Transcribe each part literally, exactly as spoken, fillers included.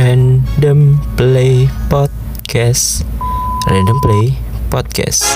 Random Play Podcast. Random Play Podcast.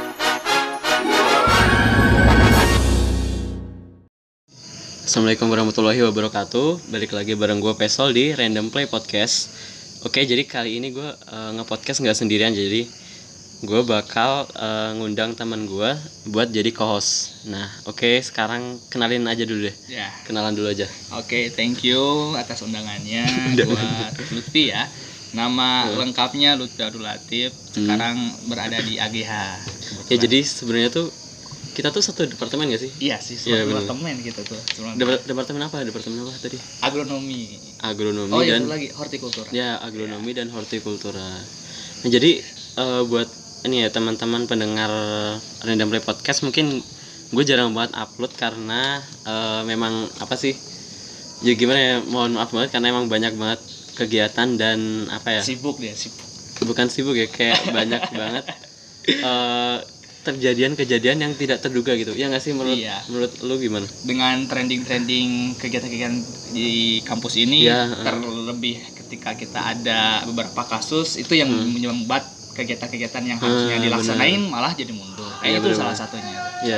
Assalamualaikum warahmatullahi wabarakatuh. Balik lagi bareng gue Pesol di Random Play Podcast. Oke, jadi kali ini gue uh, nge-podcast gak sendirian. Jadi gue bakal uh, ngundang teman gue buat jadi co-host. Nah, oke, okay, sekarang kenalin aja dulu deh. Ya. Kenalan dulu aja. Oke, okay, thank you atas undangannya buat Lutfi ya. Nama uh. lengkapnya Lutfi Abdul Latif. Sekarang hmm. berada di A G H. Ya, jadi sebenarnya tuh kita tuh satu departemen gak sih? Iya sih, satu ya, departemen gitu tuh. Dep- departemen apa? Departemen apa tadi? Agronomi. Agronomi oh, dan itu lagi hortikultura. Ya, agronomi ya. Dan hortikultura. Nah, jadi uh, buat ini ya teman-teman pendengar Random Play Podcast, mungkin gue jarang banget upload karena uh, memang apa sih? Ya gimana ya? Mohon maaf banget karena emang banyak banget kegiatan dan apa ya? Sibuk dia, sibuk. Bukan sibuk ya, kayak banyak banget uh, terjadian-kejadian yang tidak terduga gitu. Ya nggak sih menurut iya. menurut lu gimana? Dengan trending-trending kegiatan-kegiatan di kampus ini ya, uh. terlebih ketika kita ada beberapa kasus itu yang hmm. menyumbat kegiatan-kegiatan yang harusnya hmm, dilaksanain bener. Malah jadi mundur. Kayak ya, itu bener. Salah satunya. Iya.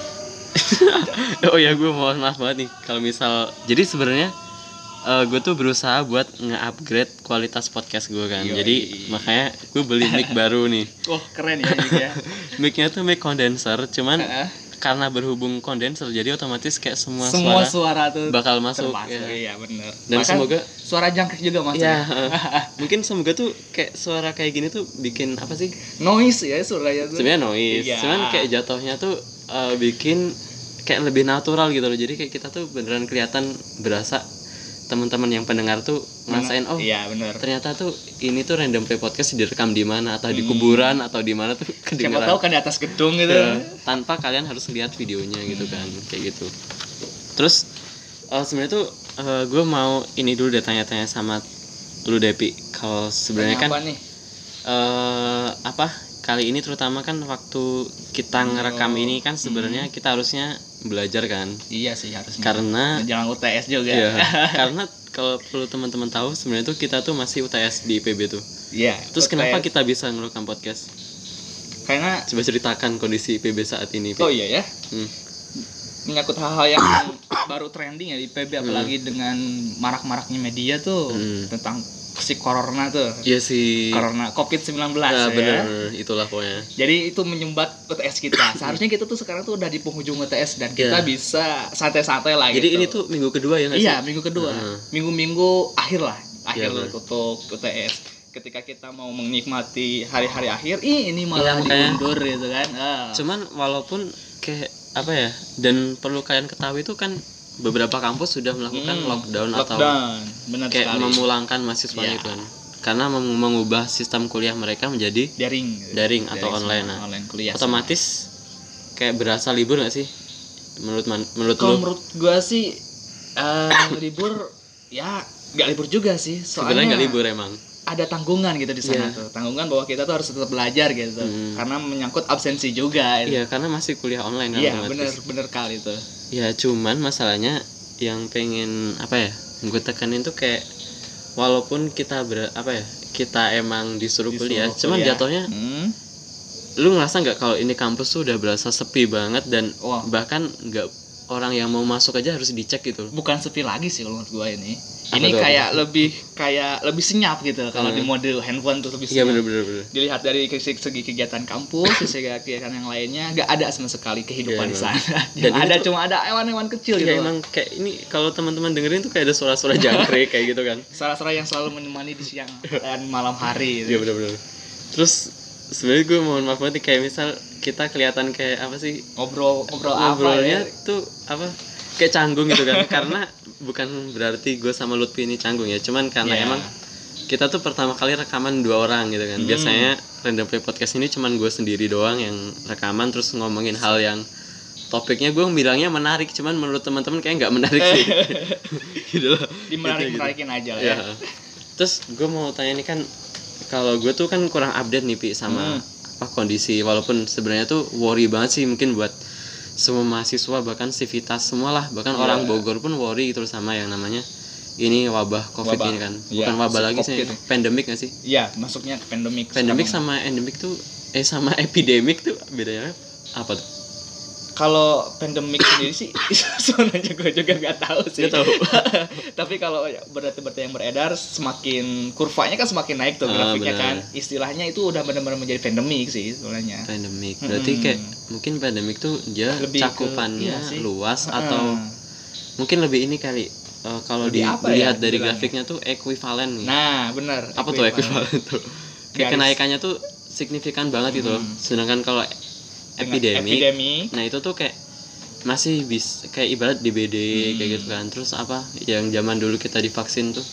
Oh ya, gue mohon maaf banget nih kalau misal. Jadi sebenarnya uh, gue tuh berusaha buat nge-upgrade kualitas podcast gue kan. Yoi. Jadi makanya gue beli mic baru nih. Oh keren ya mic ya. Mic-nya tuh mic condenser, cuman karena berhubung kondenser jadi otomatis kayak semua, semua suara, suara tuh bakal masuk ya. Iya benar. Dan bahkan semoga suara jangkrik juga masuk. Ya, uh, mungkin semoga tuh kayak suara kayak gini tuh bikin apa sih? Noise ya suaranya tuh. Sebenarnya noise. Iya. Cuman kayak jatuhnya tuh uh, bikin kayak lebih natural gitu loh. Jadi kayak kita tuh beneran kelihatan berasa teman-teman yang pendengar tuh ngerasain oh iya, bener. Ternyata tuh ini tuh Random Play Podcast direkam di mana atau di kuburan hmm. atau di mana tuh kedengeran. Siapa tahu kan di atas gedung gitu ya, tanpa kalian harus lihat videonya gitu kan kayak gitu. Terus uh, sebenarnya tuh uh, gue mau ini dulu deh tanya-tanya sama lu Depi. Kalau sebenarnya kan apa nih? Uh, apa kali ini terutama kan waktu kita ngerekam oh. ini kan sebenarnya hmm. kita harusnya belajar kan. Iya sih harusnya. Karena jangan U T S juga. Iya, karena kalau perlu teman-teman tahu sebenarnya tuh kita tuh masih U T S di I P B tuh. Iya. Terus U T S. Kenapa kita bisa ngerekam podcast? Karena coba ceritakan kondisi I P B saat ini. P. Oh iya ya. Hmm. Menyangkut hal-hal yang baru trending ya di I P B apalagi hmm. dengan marak-maraknya media tuh hmm. tentang si corona tuh. Iya sih. Corona covid sembilan belas nah, ya. Bener, itulah pokoknya. Jadi itu menyumbat U T S kita. Seharusnya kita tuh sekarang tuh udah di penghujung U T S dan kita yeah. bisa santai-santai lah. Jadi gitu. ini tuh minggu kedua ya nggak sih? Iya, minggu kedua. Uh. Minggu-minggu akhir lah. Akhir yeah, untuk U T S. Ketika kita mau menikmati hari-hari akhir, ih ini malah yeah, diundur gitu kan. Uh. Cuman walaupun kayak apa ya? Dan perlu kalian ketahui itu kan beberapa kampus sudah melakukan hmm, lockdown, lockdown atau benar kayak sekali. memulangkan mahasiswa ya. Itu kan karena meng- mengubah sistem kuliah mereka menjadi daring daring atau daring online. Nah, online kuliah otomatis sama. Kayak berasa libur nggak sih menurut man- menurut kalau lu? Menurut gua sih uh, libur ya nggak libur juga sih soalnya sebenarnya nggak libur emang ada tanggungan gitu di sana yeah. tuh tanggungan bahwa kita tuh harus tetap belajar gitu hmm. karena menyangkut absensi juga iya gitu. Karena masih kuliah online kan iya bener bener kali tuh ya cuman masalahnya yang pengen apa ya gue tekanin tuh kayak walaupun kita ber, apa ya kita emang disuruh, disuruh kuliah, kuliah cuman jatuhnya hmm. lu ngerasa nggak kalau ini kampus tuh udah berasa sepi banget dan wow. bahkan nggak orang yang mau masuk aja harus dicek gitu bukan sepi lagi sih kalau menurut gue ini apa ini kayak apa? lebih kayak lebih senyap gitu kalau hmm. di mode handphone tuh lebih senyap. Iya bener-bener. Dilihat dari segi kegiatan kampus, segi kegiatan yang lainnya, nggak ada sama sekali kehidupan ya, di sana. Dan ada tuh, cuma ada hewan-hewan kecil ya, gitu. Emang kayak ini kalau teman-teman dengerin tuh kayak ada suara-suara jangkrik kayak gitu kan. Suara-suara yang selalu menemani di siang dan malam hari. Iya gitu. bener-bener. Terus sebenarnya gue mohon maaf banget kayak misal kita kelihatan kayak apa sih ngobrol ngobrol ngobrolnya apa ya? tuh apa kayak canggung gitu kan karena bukan berarti gue sama Lutfi ini canggung ya cuman karena yeah. emang kita tuh pertama kali rekaman dua orang gitu kan hmm. biasanya Random Play Podcast ini cuman gue sendiri doang yang rekaman terus ngomongin hal yang topiknya gue bilangnya menarik cuman menurut teman-teman kayak nggak menarik sih gitu loh dimenarik menarikin gitu. aja lah ya. ya terus gue mau tanya nih kan kalau gue tuh kan kurang update nih Pi sama hmm. apa kondisi walaupun sebenarnya tuh worry banget sih mungkin buat semua mahasiswa bahkan sivitas semua lah bahkan yeah. orang Bogor pun worry terus sama yang namanya ini wabah covid Wabah. ini kan bukan Ya, wabah si lagi sih COVID. pandemik nggak sih Iya, masuknya ke pandemik. pandemik sekarang. sama endemik tuh eh sama epidemik tuh bedanya apa tuh Kalau pandemik sendiri sih sebenarnya gue juga nggak tahu sih. Nggak tahu. Tapi kalau berita-berita yang beredar semakin kurvanya kan semakin naik tuh Ah, grafiknya benar. kan. Istilahnya itu udah benar-benar menjadi pandemik sih sebenarnya. pandemik berarti Hmm. kayak mungkin pandemik tuh dia Lebih ke- cakupannya iya sih. luas Heeh. atau mungkin lebih ini kali eh, kalau Lebih apa dilihat ya dari bilangnya? grafiknya tuh ekuivalen nih Nah, benar. apa tuh ekuivalen tuh kayak Garis. kenaikannya tuh signifikan banget gitu loh Hmm. sedangkan kalau Dengan epidemik epidemi. nah itu tuh kayak masih bisa kayak ibarat D B D Hmm. kayak gitu kan terus apa yang zaman dulu kita divaksin tuh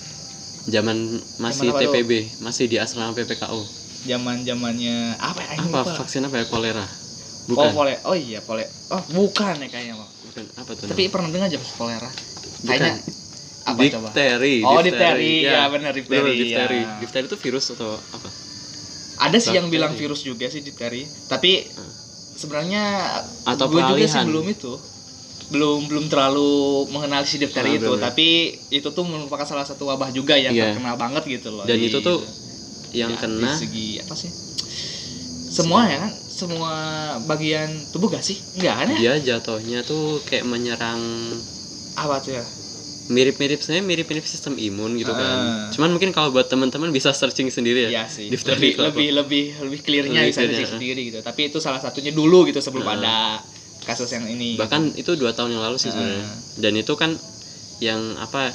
zaman masih Zaman apa T P B masih di asrama P P K O Zaman-zamannya apa ya? Ini apa lupa. vaksin apa ya kolera Oh, bukan pole. Oh iya, pole. Oh, bukan ya kayaknya, Bang. bukan apa tuh Tapi pernah dengar aja kolera. Bukan. Kayaknya apa coba? difteri Oh, difteri. Ya, benar, difteri, Bener, difteri ya. difteri itu virus atau apa Ada sih yang Bakteri. bilang virus juga sih difteri. Tapi sebenarnya Atau gue juga sih peralihan. belum itu. Belum belum terlalu mengenal si difteri Ah, itu, benar. tapi itu tuh merupakan salah satu wabah juga yang Iya. terkenal banget gitu loh. dan di- itu tuh yang ya, kena dari segi apa sih? Semua ya kan? Semua bagian tubuh gak sih? Enggak kan ya? dia jatuhnya tuh kayak menyerang Apa tuh ya? mirip-mirip sebenarnya mirip-mirip sistem imun gitu kan. Ah. Cuman mungkin kalau buat teman-teman bisa searching sendiri ya. Iya sih. Difteri Lebih itu apa. lebih lebih lebih clearnya Lebih bisa clear-nya, dicek ah. sendiri gitu. Tapi itu salah satunya dulu gitu sebelum Ah. ada kasus yang ini. Bahkan itu dua tahun yang lalu sih Ah. sebenarnya. Dan itu kan yang apa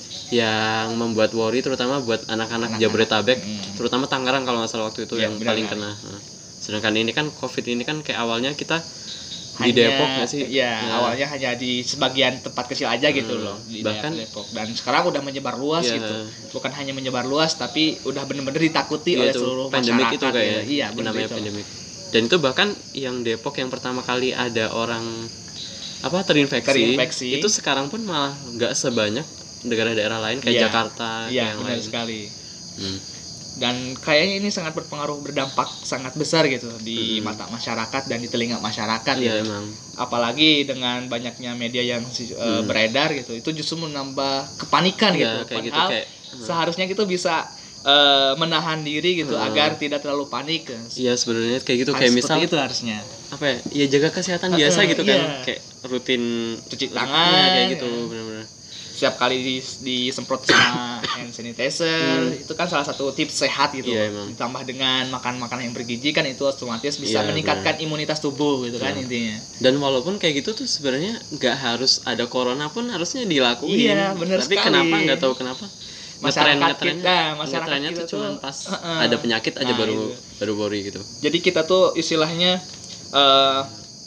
yang membuat worry terutama buat anak-anak Anak-anak. Jabodetabek, Hmm. terutama Tangerang kalau nggak salah waktu itu Iya, yang benar, paling benar. kena. Nah, sedangkan ini kan COVID ini kan kayak awalnya kita Hanya- di Depok nggak sih? Iya, Ya. awalnya hanya di sebagian tempat kecil aja gitu Hmm. loh di Bahkan- daerah Depok. Dan sekarang udah menyebar luas Iya. gitu. Bukan hanya menyebar luas tapi udah bener-bener ditakuti Iya, oleh itu seluruh pandemik masyarakat. itu kayak gitu. Iya, yang benar namanya itu. pandemik. Dan itu bahkan yang Depok yang pertama kali ada orang apa terinfeksi, Terinfeksi. itu sekarang pun malah nggak sebanyak daerah-daerah lain kayak Iya. Jakarta kayak Iya, yang benar lain. sekali. Hmm. Dan kayaknya ini sangat berpengaruh berdampak sangat besar gitu di Hmm. mata masyarakat dan di telinga masyarakat Iya gitu. emang. Apalagi dengan banyaknya media yang si- eh, Hmm. beredar gitu, itu justru menambah kepanikan Iya, gitu. kayak gitu Padahal kayak seharusnya kita bisa eh, menahan diri gitu Hmm. agar tidak terlalu panik. Iya sebenarnya kayak gitu Harus kayak seperti misal itu harusnya. apa ya? Ya jaga kesehatan Heeh, biasa gitu kan. iya. Kayak rutin Cuci Iya, tangan, kayak gitu ya. benar-benar. Setiap kali di, disemprot sama hand sanitizer, Hmm. itu kan salah satu tips sehat gitu. Iya, emang. Ditambah dengan makan makanan yang bergizi kan itu otomatis bisa Iya, meningkatkan imunitas tubuh gitu kan Iya. intinya. Dan walaupun kayak gitu tuh sebenarnya nggak harus ada corona pun harusnya dilakuin. Iya, benar Tapi sekali. kenapa nggak tahu kenapa? Masyarakat Ngetren-ngetrennya- kita, masyarakat ngetrennya kita tuh cuma tuh, pas heeh. ada penyakit aja Nah, baru itu. baru worry gitu. Jadi kita tuh istilahnya eh,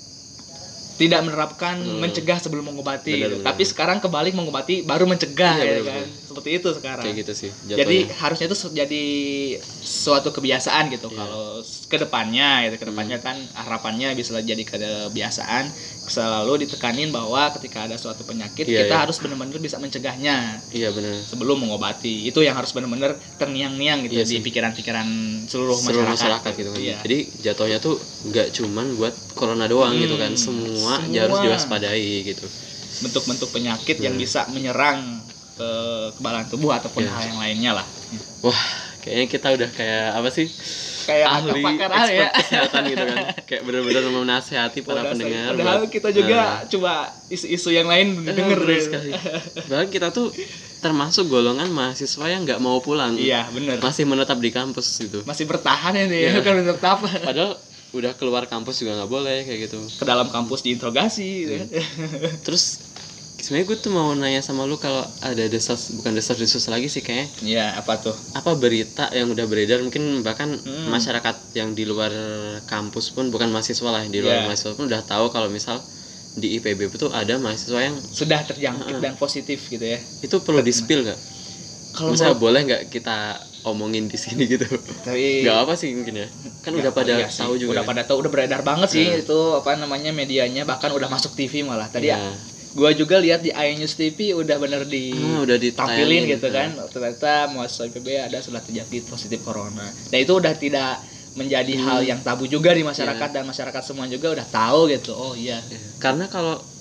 tidak menerapkan Hmm. mencegah sebelum mengobati Benar, gitu. benar, Tapi benar. sekarang kebalik mengobati baru mencegah Iya, ya benar, kan. benar. Seperti itu sekarang. Kayak gitu sih. Jadi jatuhnya. harusnya itu su- jadi suatu kebiasaan gitu. Iya. Kalau s- kedepannya gitu, kedepannya kan harapannya bisa jadi kebiasaan selalu ditekanin bahwa ketika ada suatu penyakit Iya, kita iya. harus benar-benar bisa mencegahnya Iya benar. sebelum mengobati. Itu yang harus benar-benar terniang-niang gitu Iya di sih. pikiran-pikiran seluruh, Seluruh masyarakat. masyarakat gitu kan. Iya. Jadi jatuhnya tuh nggak cuman buat corona doang Hmm, gitu kan. Semua, semua. harus diwaspadai gitu. Bentuk-bentuk penyakit yang Hmm. bisa menyerang ke kekebalan tubuh ataupun Iya. hal yang lainnya lah. Wah, kayaknya kita udah kayak apa sih? Kayak ahli pakar ah expert ya. kesehatan gitu kan. Kayak benar-benar menasehati para Padahal- pendengar. Padahal buat- kita juga Nah, coba isu-isu yang lain eh, denger bener gitu. sekali. Bahkan kita tuh termasuk golongan mahasiswa yang nggak mau pulang. Iya, bener. Masih menetap di kampus gitu. Masih bertahan ya nih, Iya. kan tetap Padahal udah keluar kampus juga nggak boleh kayak gitu. ke dalam kampus diinterogasi gitu. Hmm. Terus sebenarnya gue tuh mau nanya sama lu kalau ada desas bukan desas-desus lagi sih kayaknya. Iya, apa tuh? Apa berita yang udah beredar mungkin bahkan Hmm. masyarakat yang di luar kampus pun bukan mahasiswa lah di luar Iya. mahasiswa pun udah tahu kalau misal di I P B tuh ada mahasiswa yang Sudah terjangkit Heeh. dan positif gitu ya. itu perlu di spill nggak? Kalau Misalnya mau- boleh nggak kita omongin di sini gitu? tapi Nggak apa sih mungkin ya? Kan Ya, udah pada iya sih. tahu juga. Udah kan? pada tahu, udah beredar banget sih Hmm. itu apa namanya medianya, bahkan udah masuk T V malah. Tadi Iya. ya gua juga lihat di iNews T V udah bener di Ah, udah tampilin ditayangin. gitu kan. Ternyata mahasiswa I P B ada sudah terjangkit positif corona. Nah, itu udah tidak menjadi Hmm. hal yang tabu juga di masyarakat Iya. dan masyarakat semua juga udah tahu gitu. Oh iya. Ya, karena kalau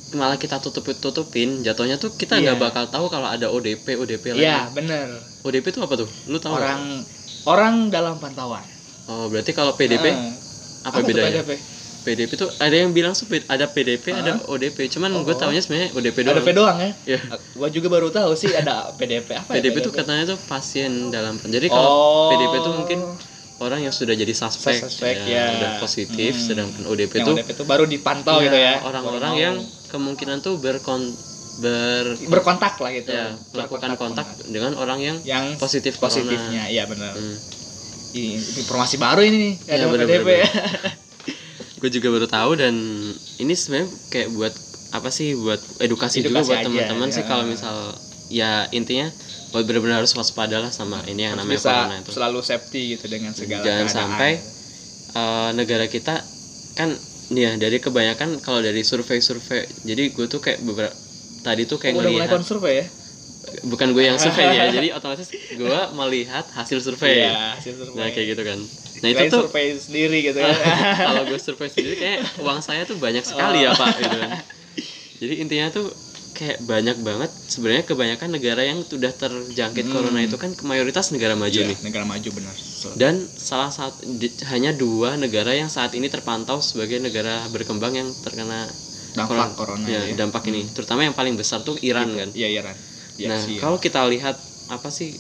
malah kita tutup-tutupin, jatuhnya tuh kita nggak yeah. bakal tahu kalau ada O D P O D P lagi. Iya, yeah, bener. O D P itu apa tuh? Lu tahu? Orang gak? Orang dalam pantauan. Oh, berarti kalau P D P uh, apa, apa bedanya? P D P? P D P tuh ada yang bilang ada P D P, uh-huh. ada O D P. Cuman oh, gue taunya sebenarnya O D P doang. O D P doang ya? Iya. Gue juga baru tahu sih ada P D P. Apa P D P ya, tuh katanya tuh pasien dalam. Jadi kalau oh. P D P tuh mungkin orang yang sudah jadi suspek, suspek ya, ya. udah positif, hmm. sedangkan O D P yang tuh O D P tuh baru dipantau ya, gitu ya. Orang-orang yang kemungkinan tuh berkon ber berkontak lah gitu. Ya, melakukan kontak, kontak dengan orang yang, yang positif positifnya. Iya benar. Hmm. Ini informasi baru ini nih, ada ya, O D P ya. Gue juga baru tahu dan ini sebenarnya kayak buat apa sih, buat edukasi, edukasi juga buat teman-teman ya. Sih kalau misal ya intinya buat benar-benar harus waspada lah sama ini yang namanya corona itu. Selalu safety gitu dengan segala jangan keadaan. Sampai uh, negara kita kan nih ya dari kebanyakan kalau dari survei-survei, jadi gue tuh kayak beberapa tadi tuh kayak oh, ngelihat udah mulai survei ya. Bukan gue yang survei ya, jadi otomatis gue melihat hasil survei. Iya, hasil survei. Nah kayak gitu kan. Nah itu tuh survei sendiri gitu kan. Kalau gue survei sendiri kayak uang saya tuh banyak sekali oh. ya Pak gitu kan. Jadi intinya tuh kayak banyak banget sebenarnya kebanyakan negara yang sudah terjangkit hmm. corona itu kan mayoritas negara maju yeah, nih. Negara maju benar. So. Dan salah satu di, hanya dua negara yang saat ini terpantau sebagai negara berkembang yang terkena dampak corona, corona ya, ya. dampak hmm. ini. Terutama yang paling besar tuh Iran gitu. Kan. Iya Iran. Ya, nah sih, kalau ya. Kita lihat apa sih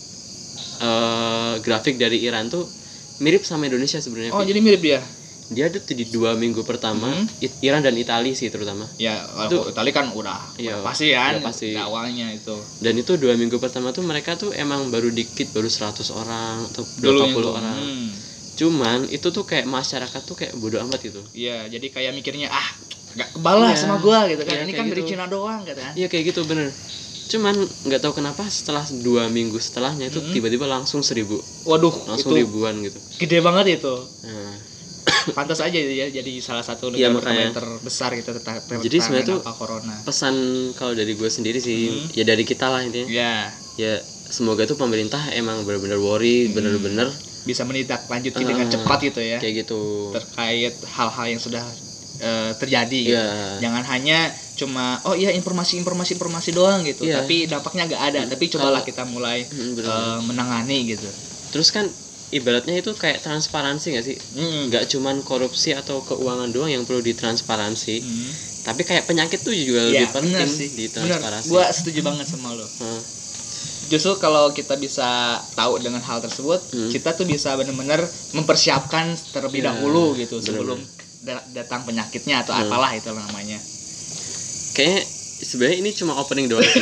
uh, grafik dari Iran tuh mirip sama Indonesia sebenarnya. Oh jadi mirip dia. Dia tuh di dua minggu pertama hmm. Iran dan Italia sih terutama. Ya, kalau Italia kan udah, iya, udah pasti kan. Ya, pasti. Awalnya itu. Dan itu dua minggu pertama tuh mereka tuh emang baru dikit, baru seratus orang atau dua puluh orang. Hmm. Cuman itu tuh kayak masyarakat tuh kayak bodo amat gitu. Iya, jadi kayak mikirnya ah nggak kebalas ya, sama gua gitu kan. Ya, ini kan dari gitu. Cina doang gitu kan. Iya kayak gitu bener. Cuman nggak tahu kenapa setelah dua minggu setelahnya itu hmm. tiba-tiba langsung seribu. Waduh, langsung itu ribuan gitu. Gede banget itu. Nah. Pantas aja ya jadi salah satu negara ya, terbesar gitu tentang jadi sebenarnya tuh corona. Pesan kalau dari gue sendiri sih hmm. ya dari kita lah intinya. Ya. Ya semoga tuh pemerintah emang benar-benar worry, hmm. benar-benar bisa menindaklanjuti uh, dengan cepat gitu ya. Kayak gitu. Terkait hal-hal yang sudah uh, terjadi gitu. Yeah. Jangan hanya cuma oh iya informasi-informasi informasi doang gitu, yeah. tapi dampaknya nggak ada. Hmm. Tapi cobalah kita mulai hmm, uh, menangani gitu. Terus kan ibaratnya itu kayak transparansi nggak sih? Mm. Nggak cuman korupsi atau keuangan doang yang perlu ditransparansi, mm. tapi kayak penyakit tuh juga ya, lebih penting sih ditransparansi. Gua setuju banget sama lo. Hmm. Justru kalau kita bisa tahu dengan hal tersebut, mm. kita tuh bisa benar-benar mempersiapkan terlebih yeah, dahulu gitu sebelum da- datang penyakitnya atau mm. apalah itu namanya. Kayaknya sebenarnya ini cuma opening doang sih.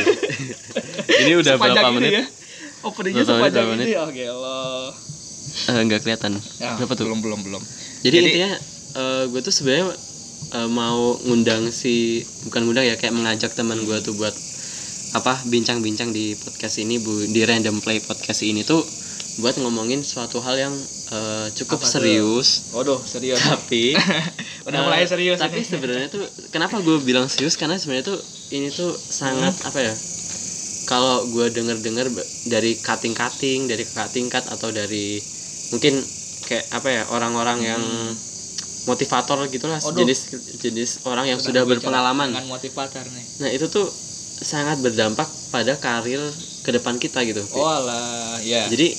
Ini udah berapa menit? Ya? Openingnya sepanjang ini, oke lo. Uh, nggak kelihatan. Ya, Berapa tuh? Belum belum belum. Jadi, Jadi intinya uh, gue tuh sebenarnya uh, mau ngundang si bukan ngundang ya kayak mengajak teman gue tuh buat apa bincang-bincang di podcast ini bu di Random Play podcast ini tuh buat ngomongin suatu hal yang uh, cukup apa serius. Tuh? Waduh serius. Tapi udah mulai serius. Tapi sebenarnya tuh kenapa gue bilang serius karena sebenarnya tuh ini tuh sangat hmm. apa ya? Kalau gue denger-dengar dari cutting-cutting, dari kakak tingkat atau dari mungkin kayak apa ya orang-orang hmm. yang motivator gitulah, jenis jenis orang yang sudah, sudah berpengalaman. Dengan motivator nih. Nah itu tuh sangat berdampak pada karir ke depan kita gitu. Oh alah, ya. Jadi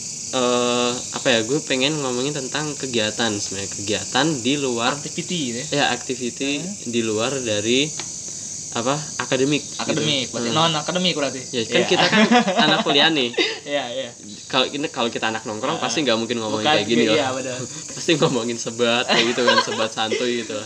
uh, apa ya? Gue pengen ngomongin tentang kegiatan sebenarnya kegiatan di luar. Activity ya. Ya activity hmm. di luar dari apa akademik akademik gitu. Berarti hmm. non akademik berarti ya kan yeah. Kita kan anak kuliah nih. Iya iya. Kalau ini kalau kita anak nongkrong uh, pasti nggak mungkin ngomongin bukan, kayak gini iya, loh. Pasti ngomongin sebat kayak gitu kan, sebat santuy gitu.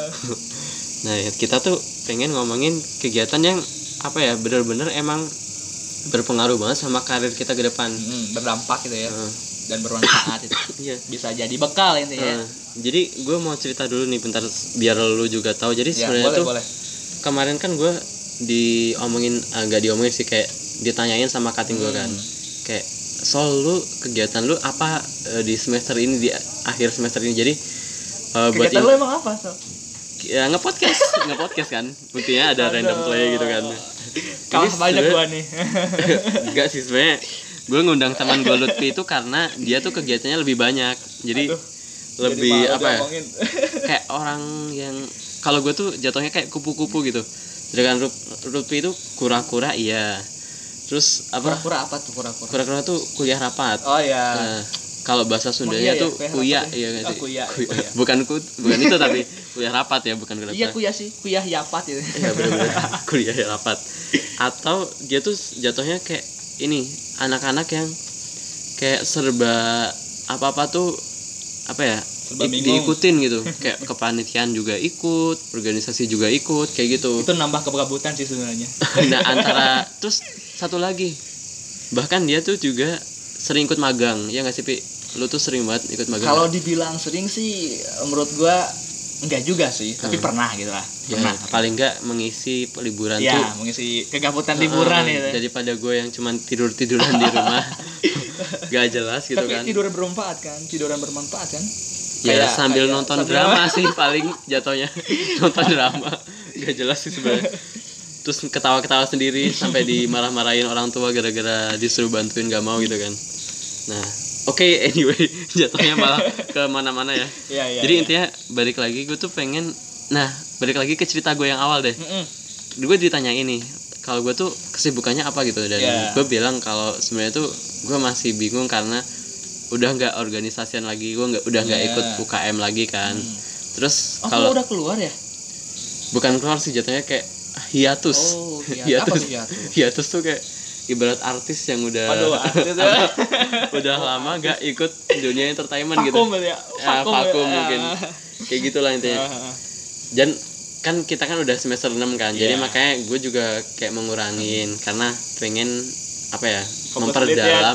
Nah kita tuh pengen ngomongin kegiatan yang apa ya benar-benar emang berpengaruh banget sama karir kita ke depan. Hmm, berdampak gitu ya. Uh. Dan bermanfaat itu. Iya. Bisa jadi bekal intinya. Uh, jadi gue mau cerita dulu nih bentar biar lu juga tahu. Jadi ya, sebenarnya boleh, tuh boleh. Kemarin kan gue diomongin agak diomongin sih kayak ditanyain sama kating gue kan hmm. kayak soal lu kegiatan lu apa uh, di semester ini di akhir semester ini jadi uh, buat kegiatan in- lu emang apa so? Ya nge-podcast nge-podcast kan buktinya ada Random Play gitu kan kalah banyak gue nih. Enggak sih sebenarnya gue ngundang teman gue Lutfi itu karena dia tuh kegiatannya lebih banyak jadi Aduh, lebih jadi apa ya kayak orang yang kalau gue tuh jatuhnya kayak kupu-kupu gitu. Sedangkan Lutfi itu kura-kura iya. Terus apa? Kura-kura apa tuh kura-kura? Kura-kura tuh kuliah rapat. Oh iya. Nah, kalau bahasa Sundanya iya, tuh ya? kuya, iya nggak oh, sih? kuya, Kuya. kuya. Bukan ku, bukan itu tapi kuliah rapat ya, bukan kuliah. Iya kuya sih, kuya yapat itu. Iya benar-benar kuliah rapat. Atau dia tuh jatuhnya kayak ini anak-anak yang kayak serba apa-apa tuh apa ya? Serba di, bingung. diikutin gitu. Kayak kepanitiaan juga ikut, organisasi juga ikut, kayak gitu. Itu nambah kegabutan sih sebenarnya. Nah, antara terus satu lagi. Bahkan dia tuh juga sering ikut magang, ya nggak sih Pi? Lu tuh sering banget ikut magang. Kalau dibilang sering sih menurut gua enggak juga sih, tapi hmm. pernah gitu lah. Ya, Pernah. paling enggak mengisi liburan ya, tuh. mengisi kegabutan liburan uh, gitu. Daripada gue yang cuman tidur-tiduran di rumah. Gak jelas gitu tapi kan. Tapi tidur bermanfaat kan, tiduran bermanfaat kan. Ya kayak, sambil kayak, nonton sambil drama sih paling jatuhnya. Nonton drama. Gak jelas sih sebenarnya. Terus ketawa-ketawa sendiri sampai dimarah-marahin orang tua gara-gara disuruh bantuin gak mau gitu kan. Nah, oke okay, anyway, jatuhnya malah ke mana-mana ya. Ya, ya, Jadi ya. intinya balik lagi gue tuh pengen, nah balik lagi ke cerita gue yang awal deh. Mm-mm. Gue ditanya ini, kalau gue tuh kesibukannya apa gitu dan yeah. gue bilang kalau sebenarnya tuh gue masih bingung karena udah nggak organisasian lagi, gue nggak udah nggak yeah. ikut U K M lagi kan. Hmm. Terus oh, kalau udah keluar ya? Bukan keluar sih jatuhnya kayak hiatus. Oh, hiatus. hiatus. Apa tuh hiatus? Hiatus tuh kayak ibarat artis yang udah Aduh, artis udah lama gak ikut dunia entertainment vakum gitu. Ya, ya vakum, vakum ya. mungkin. Kayak gitulah intinya. Dan kan kita kan udah semester enam kan. Yeah. Jadi makanya gue juga kayak mengurangin hmm. karena pengen apa ya? Fokus memperdalam.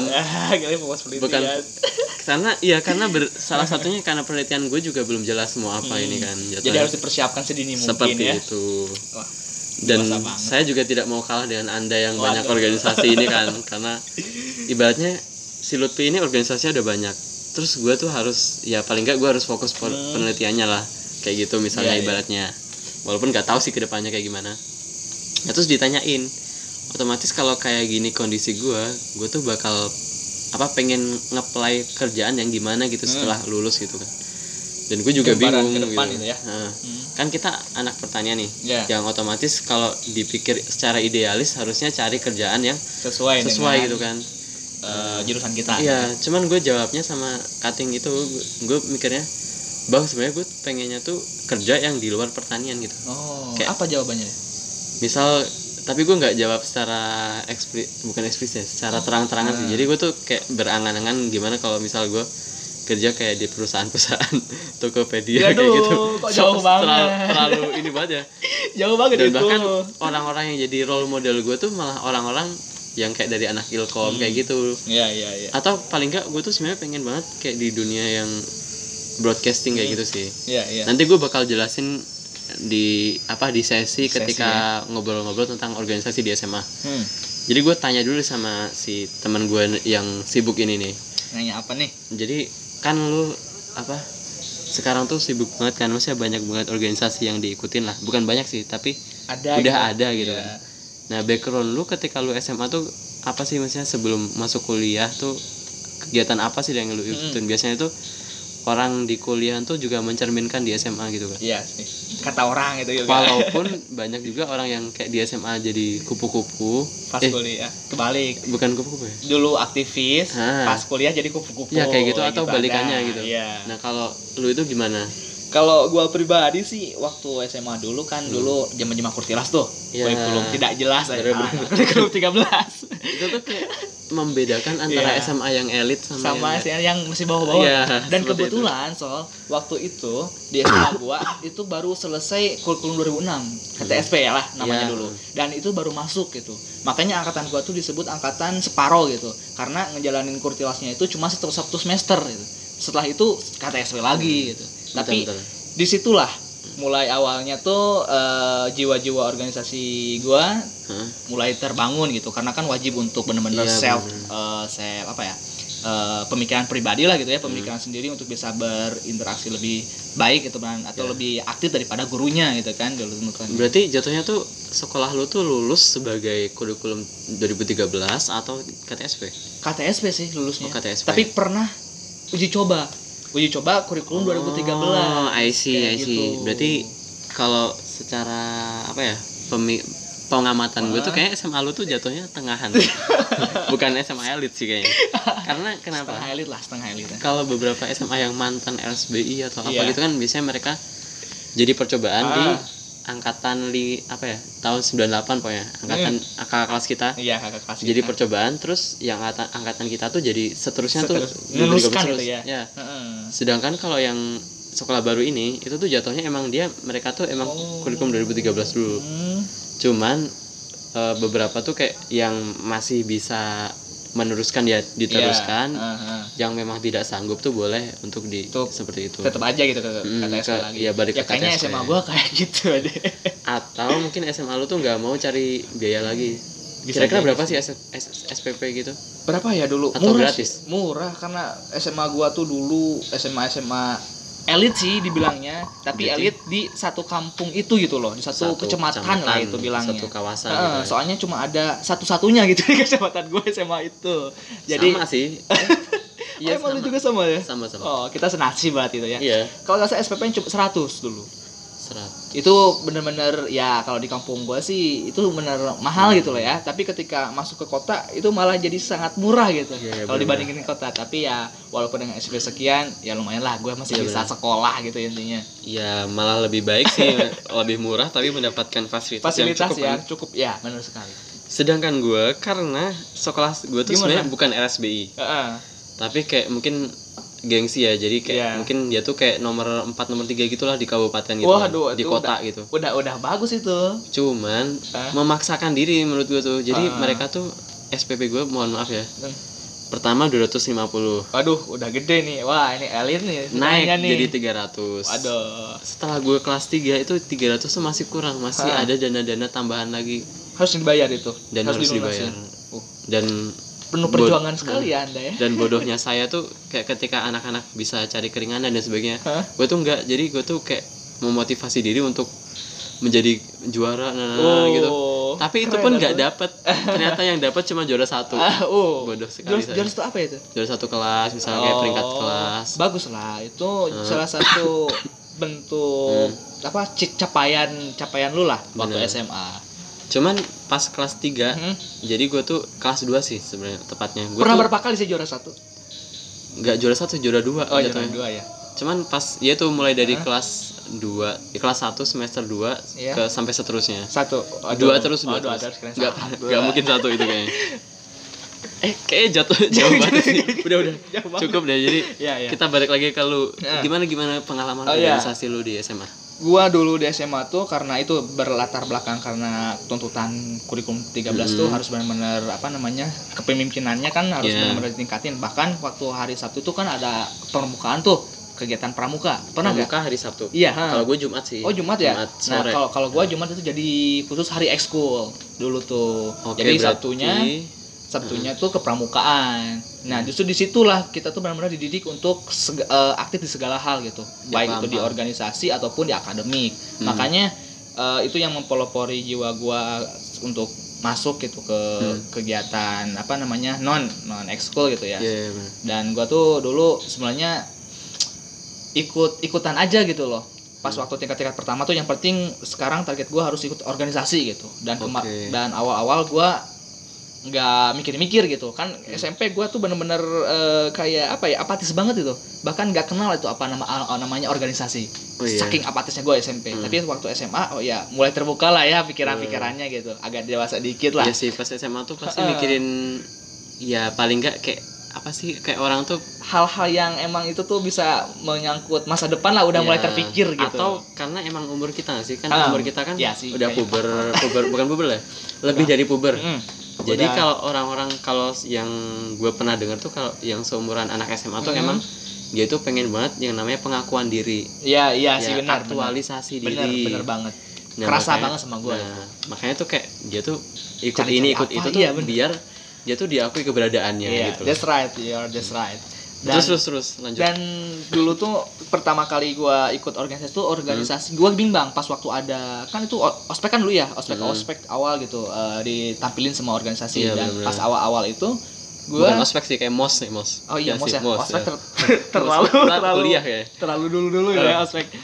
Bukan karena iya karena ber, salah satunya karena penelitian gue juga belum jelas mau apa hmm. ini kan. Jatuhnya. Jadi harus dipersiapkan sedini mungkin seperti ya. Seperti itu. Wah. Dan saya juga tidak mau kalah dengan Anda yang Waduh. banyak organisasi ini kan. Karena ibaratnya si Lutfi ini organisasinya udah banyak. Terus gue tuh harus ya paling enggak gue harus fokus hmm. penelitiannya lah. Kayak gitu misalnya yeah, ibaratnya yeah. Walaupun gak tahu sih kedepannya kayak gimana. Ya, terus ditanyain otomatis kalau kayak gini kondisi gue, gue tuh bakal apa pengen nge-apply kerjaan yang gimana gitu hmm. setelah lulus gitu kan. Dan gue juga Gambaran bingung ke depan gitu. Itu ya. Nah, hmm. kan kita anak pertanian nih, yeah. yang otomatis kalau dipikir secara idealis harusnya cari kerjaan yang sesuai sesuai dengan, gitu kan. Uh, jurusan kita. Iya, cuman gue jawabnya sama cutting itu, gue mikirnya, bang sebenarnya gue pengennya tuh kerja yang di luar pertanian gitu. Oh. Kayak, apa jawabannya? Misal, tapi gue nggak jawab secara ekspli, bukan eksplisit, secara terang-terangan oh. sih. Jadi gue tuh kayak berangan-angan gimana kalau misal gue kerja kayak di perusahaan-perusahaan Tokopedia Yaduh, kayak gitu. Kok jauh so, banget. Terlalu, terlalu ini banget ya. Jauh banget Dan itu. bahkan orang-orang yang jadi role model gue tuh malah orang-orang yang kayak dari anak Ilkom hmm. kayak gitu. Iya, iya, iya. Atau paling enggak gue tuh sebenarnya pengen banget kayak di dunia yang broadcasting kayak hmm. gitu sih. Iya, iya. Nanti gue bakal jelasin di apa di sesi, sesi ketika ya. ngobrol-ngobrol tentang organisasi di S M A. Hmm. Jadi gue tanya dulu sama si teman gue yang sibuk ini nih. Nanya apa nih? Jadi kan lu apa sekarang tuh sibuk banget kan, maksudnya banyak banget organisasi yang diikutin lah, bukan banyak sih tapi ada udah gitu. ada gitu yeah. kan. Nah background lu ketika lu S M A tuh apa sih, maksudnya sebelum masuk kuliah tuh kegiatan apa sih yang lu ikutin? Mm. Biasanya tuh orang di kuliah tuh juga mencerminkan di S M A gitu kan. Iya sih, kata orang itu juga. Walaupun banyak juga orang yang kayak di S M A jadi kupu-kupu pas eh, kuliah kebalik. Bukan kupu-kupu ya? Dulu aktivis, ah. pas kuliah jadi kupu-kupu. Ya kayak gitu atau gitu balikannya ada. gitu. Iya. Nah kalau lu itu gimana? Kalau gua pribadi sih waktu S M A dulu kan hmm. dulu zaman-zaman kurtilas tuh. Ya. Kurikulum tidak jelas aja. Kurikulum tiga belas. Itu tuh kayak membedakan antara yeah. S M A yang elit sama, sama yang, yang masih bawah-bawah. Yeah, dan kebetulan itu. Soal waktu itu di S M A gua itu baru selesai kurikulum dua ribu enam, K T S P ya lah namanya yeah. dulu. Dan itu baru masuk gitu. Makanya angkatan gua tuh disebut angkatan separo gitu. Karena ngejalanin kurtilasnya itu cuma satu, satu semester gitu. Setelah itu K T S P lagi gitu. Betul, tapi betul. Disitulah mulai awalnya tuh uh, jiwa-jiwa organisasi gua huh? mulai terbangun gitu, karena kan wajib untuk benar-benar yeah, self uh, self apa ya uh, pemikiran pribadi lah gitu ya, pemikiran hmm. sendiri untuk bisa berinteraksi lebih baik gitu kan, atau yeah. lebih aktif daripada gurunya gitu kan dulu. Berarti jatuhnya tuh sekolah lu tuh lulus sebagai kurikulum dua ribu tiga belas atau K T S P? K T S P sih lulusnya. Oh, K T S P. Tapi pernah uji coba. Uji coba kurikulum oh, dua ribu tiga belas. I see, I see. Gitu. Berarti kalau secara apa ya? pemi pengamatan gue tuh kayak S M A lu tuh jatuhnya tengahan. Bukan S M A elit sih kayaknya. Karena kenapa? Setengah elit lah, setengah elit. Kalau beberapa S M A yang mantan L S B I atau apa Iya. gitu kan biasanya mereka jadi percobaan Ah. di angkatan li apa ya? Tahun sembilan puluh delapan pokoknya. Angkatan kakak kelas kita. Iya, kakak kelas. Jadi kita. percobaan terus yang angkatan, angkatan kita tuh jadi seterusnya tuh Seterus- dua ribu tiga belas meneruskan terus. gitu ya. Ya. Heeh. Sedangkan kalau yang sekolah baru ini itu tuh jatuhnya emang dia mereka tuh emang Oh. kurikulum dua ribu tiga belas dulu. Hmm. Cuman e, beberapa tuh kayak yang masih bisa meneruskan ya diteruskan. Iya, uh-huh. Yang memang tidak sanggup tuh boleh untuk di Untuk seperti itu. Tetap aja gitu ke Hmm, K T S ke- lagi. iya, balik ya ke kayaknya K T S S M A ya. gua kayak gitu deh. Atau mungkin S M A lu tuh nggak mau cari biaya lagi. Bisa Kira-kira jadi berapa sih. sih S, S, SPP gitu? Berapa ya dulu? Atau murah gratis? sih. Murah karena S M A gua tuh dulu S M A S M A elit sih dibilangnya, tapi Jadi- elit di satu kampung itu gitu loh, di satu, Satu kecamatan, lah itu bilangnya. satu kawasan Heeh, gitu ya. soalnya cuma ada satu-satunya gitu di kecamatan gue S M A itu. Jadi sama sih. oh, emang lu juga sama ya? Sama-sama. Oh, kita senasib berarti itu ya. Iya. Kalau nggak salah S P P-nya cuma seratus dulu. Serat. Itu bener-bener ya kalau di kampung gua sih itu bener mahal gitu loh ya, tapi ketika masuk ke kota itu malah jadi sangat murah gitu. Iya, iya, kalau bener. dibandingin kota, tapi ya walaupun dengan S P P sekian ya lumayan lah, gue masih Iya, bisa bener. sekolah gitu intinya. Ya malah lebih baik sih lebih murah tapi mendapatkan fasilitas, Fasilitas yang cukup. yang kan. cukup ya, benar sekali. Sedangkan gue karena sekolah gue tuh Gimana? sebenarnya bukan L S B I, Heeh. tapi kayak mungkin gengsi ya, jadi kayak Iya. mungkin dia tuh kayak nomor empat nomor tiga gitulah di kabupaten gitu, Waduh, di itu kota udah- gitu. Udah udah bagus itu. Cuman Hah? memaksakan diri menurut gue tuh. Jadi Ah. mereka tuh S P P gue mohon maaf ya. Hmm. Pertama dua ratus lima puluh. Waduh, udah gede nih. Wah, ini elit nih. Naik ceritanya nih. jadi tiga ratus. Waduh. Setelah gue kelas tiga itu tiga ratus tuh masih kurang, masih Ah. ada dana-dana tambahan lagi Harus dibayar itu. dan harus, dilunasin. dibayar. Uh, Dan penuh bod- perjuangan sekali ya Anda ya. Dan bodohnya saya tuh kayak ketika anak-anak bisa cari keringanan dan sebagainya, Hah? gue tuh enggak. Jadi gue tuh kayak memotivasi diri untuk menjadi juara nah, nah, Oh, gitu. Tapi itu keren pun atuh. nggak dapet. Ternyata yang dapat cuma juara satu. Ah, oh. Bodoh sekali Juara, saya. juara itu apa itu? Juara satu kelas, misalnya kayak peringkat kelas. Bagus lah. Itu Hmm. salah satu bentuk apa ci- capaian capaian lu lah waktu Bener. S M A. Cuman pas kelas tiga, Hmm. jadi gue tuh kelas dua sih sebenarnya tepatnya. Gua Pernah tuh berapa kali sih juara satu? nggak juara satu, juara dua Oh, juara jatuhnya. dua ya. Cuman pas ya tuh mulai dari Hah? kelas dua, ya kelas satu semester dua Iya. ke sampai seterusnya. Satu. Dua terus, oh, dua dua terus. terus. keren Nggak, satu. nggak mungkin satu itu kayaknya. Eh, kayaknya jatuh jauh banget sih. Udah, udah. Jauh banget. Cukup deh. Jadi Iya, iya. kita balik lagi ke lu. Ya. Gimana gimana pengalaman Oh, iya. organisasi lu di S M A? Gua dulu di S M A tuh karena itu berlatar belakang karena tuntutan kurikulum tiga belas tuh Hmm. harus benar-benar apa namanya kepemimpinannya kan harus Yeah. benar-benar ditingkatin. Bahkan waktu hari Sabtu tuh kan ada permukaan tuh, kegiatan pramuka. Pernah nggak? Pramuka hari Sabtu. Iya. ha. Kalau gue Jumat sih. Oh Jumat ya. Jumat Nah sore. kalau kalau gua Jumat itu jadi khusus hari ekskul dulu tuh. Oke, jadi berarti- Sabtunya Sabtunya tuh ke pramukaan. Nah justru disitulah kita tuh benar-benar dididik untuk seg- eh, aktif di segala hal gitu, Ya, baik paham, itu di paham. organisasi ataupun di akademik. Hmm. Makanya eh, itu yang mempelopori jiwa gua untuk masuk gitu ke Hmm. kegiatan apa namanya non non ekskul gitu ya. Iya, iya, benar. Dan gua tuh dulu sebenarnya ikut ikutan aja gitu loh. Pas Hmm. waktu tingkat-tingkat pertama tuh yang penting sekarang target gua harus ikut organisasi gitu. Dan kema- Oke. dan awal-awal gua nggak mikir-mikir gitu kan. S M P gua tuh bener-bener eh, kayak apa ya, apatis banget itu, bahkan nggak kenal itu apa nama a- namanya organisasi. Oh, iya. Saking apatisnya gua S M P. Hmm. Tapi waktu S M A oh ya mulai terbuka lah ya pikiran-pikirannya gitu, agak dewasa dikit lah. Iya sih, pas S M A tuh pasti Heeh. mikirin ya paling nggak kayak apa sih, kayak orang tuh Hal-hal yang emang itu tuh bisa menyangkut masa depan lah, udah ya, mulai terpikir gitu. atau karena emang umur kita nggak sih kan, Ah, umur kita kan iya sih, udah kayak- puber puber bukan puber lah, lebih dari puber. Mm, Jadi udah. kalau orang-orang, kalau yang gue pernah dengar tuh kalau yang seumuran anak S M A tuh Mm. emang dia tuh pengen banget yang namanya pengakuan diri. Iya iya Ya, sih benar. aktualisasi benar. diri. Bener, bener banget. Nah, Kerasa makanya- banget sama gue. Nah, makanya tuh kayak dia tuh ikut Cari-cari ini ikut apa, itu tuh iya, bener. biar dia tuh diakui keberadaannya Iya, gitu. that's right, you're that's right. Dan, terus terus terus lanjut. dan dulu tuh pertama kali gua ikut organisasi tuh organisasi gua bimbang pas waktu ada kan itu o- ospek kan dulu ya, ospek Hmm. ospek awal gitu, eh, ditampilin sama organisasi. Iya, dan bener-bener. pas awal-awal itu Bukan gua ospek sih, kayak mos nih, mos. oh iya Ya mos sih, ya, ospek ya. ter- terlalu Mos, terlalu kuliah ya. terlalu dulu dulu ya Eh. ospek.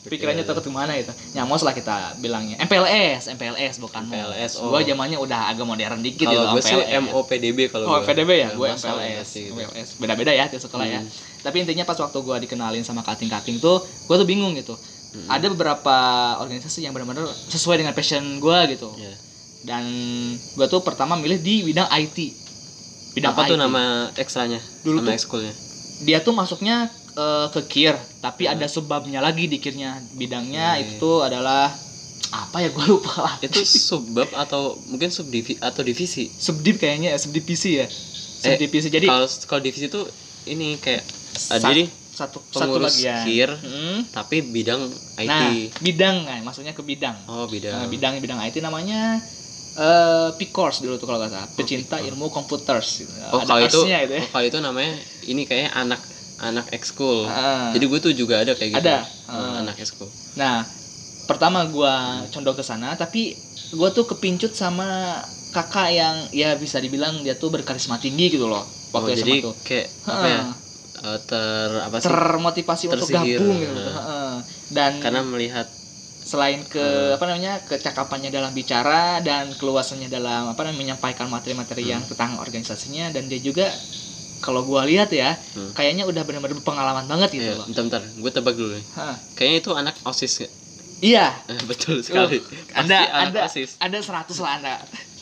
pikirannya yeah. takut kemana gitu. Nyamos lah kita bilangnya. M P L S, M P L S bukan M P L S. mos. Oh. Gua zamannya udah agak modern dikit kalau gitu. gue sih M O P D B kalau Oh, gue. P D B ya, gue M P L S. Gitu. M P L S. Beda-beda ya tiap sekolah hmm. ya. Tapi intinya pas waktu gue dikenalin sama kating-kating tuh, gue tuh bingung gitu. Hmm. Ada beberapa organisasi yang benar-benar sesuai dengan passion gue gitu. Yeah. Dan gue tuh pertama milih di bidang I T. Bidang apa I T. Tuh nama ekstranya? Dulu nama tuh ekskulnya. Dia tuh masuknya uh, ke K I R, tapi hmm. ada sebabnya lagi di K I R-nya. Bidangnya hmm. itu adalah apa ya, gue lupa lah. Itu subbab atau mungkin subdivisi atau divisi? Subdiv kayaknya, subdivisi ya. Subdivisi. Eh, jadi kalau kalau divisi itu ini kayak sat, uh, jadi satu pengurus satu lagi ya. K I R, hmm. tapi bidang I T. Nah, bidang kan, maksudnya ke bidang. Oh, bidang. Nah, bidang bidang I T namanya Uh, P-Course dulu tuh kalau nggak salah, pecinta oh, ilmu komputers. Gitu. Oh kalau itu, gitu ya. oh, kalau itu namanya ini kayaknya anak anak ekskul. Uh, Jadi gue tuh juga ada kayak gitu. Ada uh, anak ekskul. Nah pertama gue condong ke sana, tapi gue tuh kepincut sama kakak yang ya bisa dibilang dia tuh berkarisma tinggi gitu loh waktu oh, S M A jadi tuh. Kayak apa ya? Uh, ter apa sih? Termotivasi untuk gabung gitu. Uh. Dan karena melihat selain ke hmm. apa namanya kecakapannya dalam bicara dan keluasannya dalam apa namanya menyampaikan materi-materi hmm. yang tentang organisasinya, dan dia juga kalau gua lihat ya hmm. kayaknya udah benar-benar berpengalaman banget gitu iya, loh. Bentar-bentar, gue tebak dulu nih. Huh. Kayaknya itu anak OSIS gak? Iya. Betul sekali. Uh, ada ada OSIS. Ada seratus lah Anda.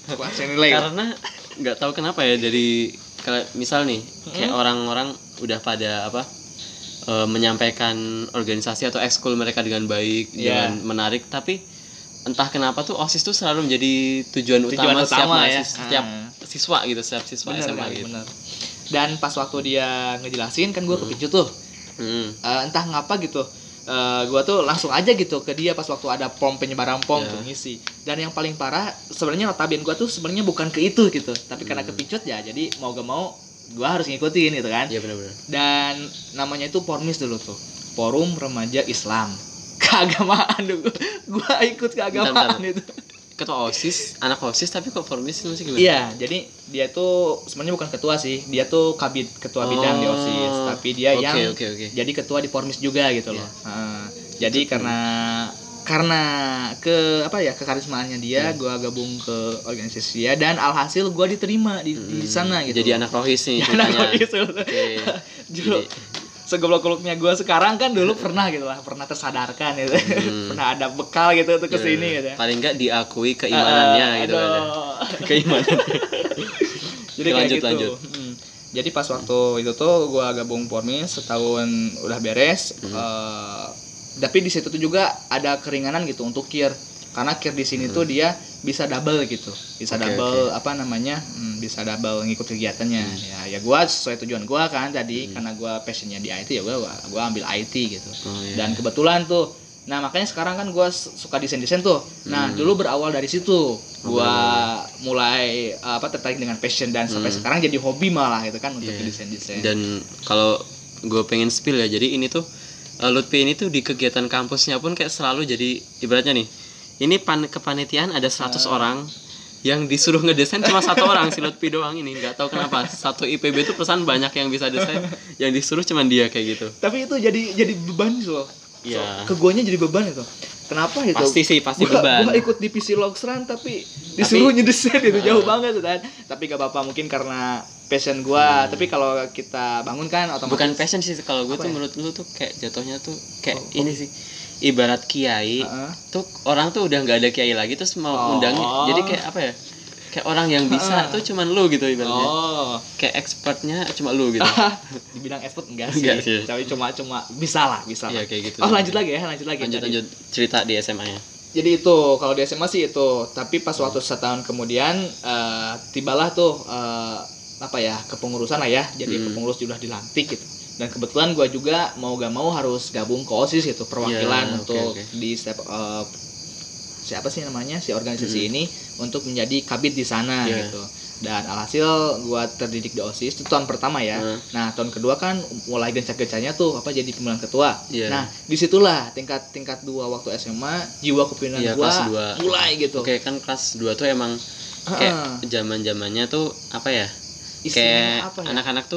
Karena nggak tahu kenapa ya, dari misal nih kayak hmm. orang-orang udah pada apa Uh, menyampaikan organisasi atau ekskul mereka dengan baik, yeah. dengan menarik, tapi entah kenapa tuh OSIS tuh selalu menjadi tujuan, tujuan utama, utama setiap, ya. setiap uh. siswa gitu, setiap siswa bener, S M A kan, gitu. Bener. Dan pas waktu dia ngejelasin kan gue hmm. kepincut tuh, hmm. uh, entah ngapa gitu, uh, gue tuh langsung aja gitu ke dia pas waktu ada pom penyebaran pom yeah. tuh ngisi. Dan yang paling parah sebenarnya notabene gue tuh sebenarnya bukan ke itu gitu, tapi hmm. karena kepincut ya, jadi mau gak mau gue harus ngikutin gitu kan. Iya benar-benar. Dan namanya itu Pormis dulu tuh, Forum Remaja Islam Keagamaan dulu. Gue ikut keagamaan bentar, bentar. Itu. Ketua OSIS, anak OSIS tapi kok Pormis masih gimana? Iya, jadi dia tuh sebenarnya bukan ketua sih, dia tuh kabid ketua oh, bidang di OSIS, tapi dia okay, yang okay, okay. jadi ketua di Pormis juga gitu loh. Yeah. Uh, jadi itu karena karena ke apa ya kekarismaannya dia, yeah. gue gabung ke organisasi dia, dan alhasil gue diterima di, hmm, di sana gitu. Jadi anak rohis nih. Anak rohis. Okay. Jadi segoblok-gobloknya gue sekarang kan dulu pernah gitu lah, pernah tersadarkan gitu, hmm. pernah ada bekal gitu untuk kesini yeah. gitu. Paling nggak diakui keimanannya uh, gitu kan. Keimanan. Jadi kayak lanjut, gitu. Lanjut. Hmm. Jadi pas waktu itu tuh gue gabung Pormis setahun udah beres. Hmm. Uh, tapi di situ tuh juga ada keringanan gitu untuk K I R, karena K I R di sini hmm. tuh dia bisa double gitu, bisa okay, double okay. apa namanya, hmm, bisa double ngikut kegiatannya. Hmm. Ya, ya gue sesuai tujuan gue kan tadi, hmm. karena gue passionnya di I T ya gue gue ambil I T gitu. Oh, iya. Dan kebetulan tuh, nah makanya sekarang kan gue suka desain desain tuh. Nah hmm. dulu berawal dari situ, gue oh, mulai apa tertarik dengan passion, dan sampai hmm. sekarang jadi hobi malah gitu kan untuk yeah. desain desain. Dan kalau gue pengen spill ya, jadi ini tuh Uh, Lutfi ini tuh di kegiatan kampusnya pun kayak selalu jadi ibaratnya nih, ini pan- kepanitiaan ada seratus uh. orang, yang disuruh ngedesain cuma satu orang, si Lutfi doang ini, nggak tahu kenapa satu I P B tuh perasaan banyak yang bisa desain, yang disuruh cuma dia kayak gitu. Tapi itu jadi jadi beban loh. Yeah. So, ke guanya jadi beban itu. Kenapa gitu? Pasti sih, pasti gua, beban. Gua ikut divisi Logsran tapi disuruh nyedesain itu jauh uh. banget kan. Tapi gak apa-apa, mungkin karena passion gua. Hmm. Tapi kalau kita bangun kan otomatis. Bukan passion sih, kalau gua tuh ya? Menurut lu tuh kayak jatuhnya tuh kayak oh, ini oh. sih. Ibarat kiai, uh-uh. tuh orang tuh udah nggak ada kiai lagi terus mau oh. undang. Jadi kayak apa ya? Kayak orang yang bisa uh. tuh cuman lu gitu ibaratnya. Oh. Kayak expertnya cuma lu gitu. Dibilang expert enggak sih. Enggak sih. Tapi cuma cuma bisa lah, bisa lah. Iya kayak gitu. Oh, lanjut lagi ya, lanjut lagi. Lanjut Jadi, lanjut cerita di S M A-nya. Jadi itu kalau di S M A sih itu, tapi pas waktu setahun kemudian uh, tibalah tuh uh, apa ya, kepengurusan lah ya. Jadi hmm. kepengurus sudah dilantik gitu. Dan kebetulan gue juga mau gak mau harus gabung ke OSIS gitu, perwakilan yeah, untuk okay, okay. di step uh, siapa sih namanya si organisasi hmm. ini untuk menjadi kabid di sana yeah. gitu. Dan alhasil gue terdidik di OSIS itu tahun pertama ya. Hmm. Nah tahun kedua kan mulai gencet-gencetnya tuh apa jadi pemilihan ketua. Yeah. Nah disitulah tingkat tingkat dua waktu S M A jiwa kepemimpinan yeah, gue mulai gitu. Oke okay, kan kelas dua tuh emang kayak zaman zamannya tuh apa ya? Istilahnya kayak apa ya? Anak-anak tuh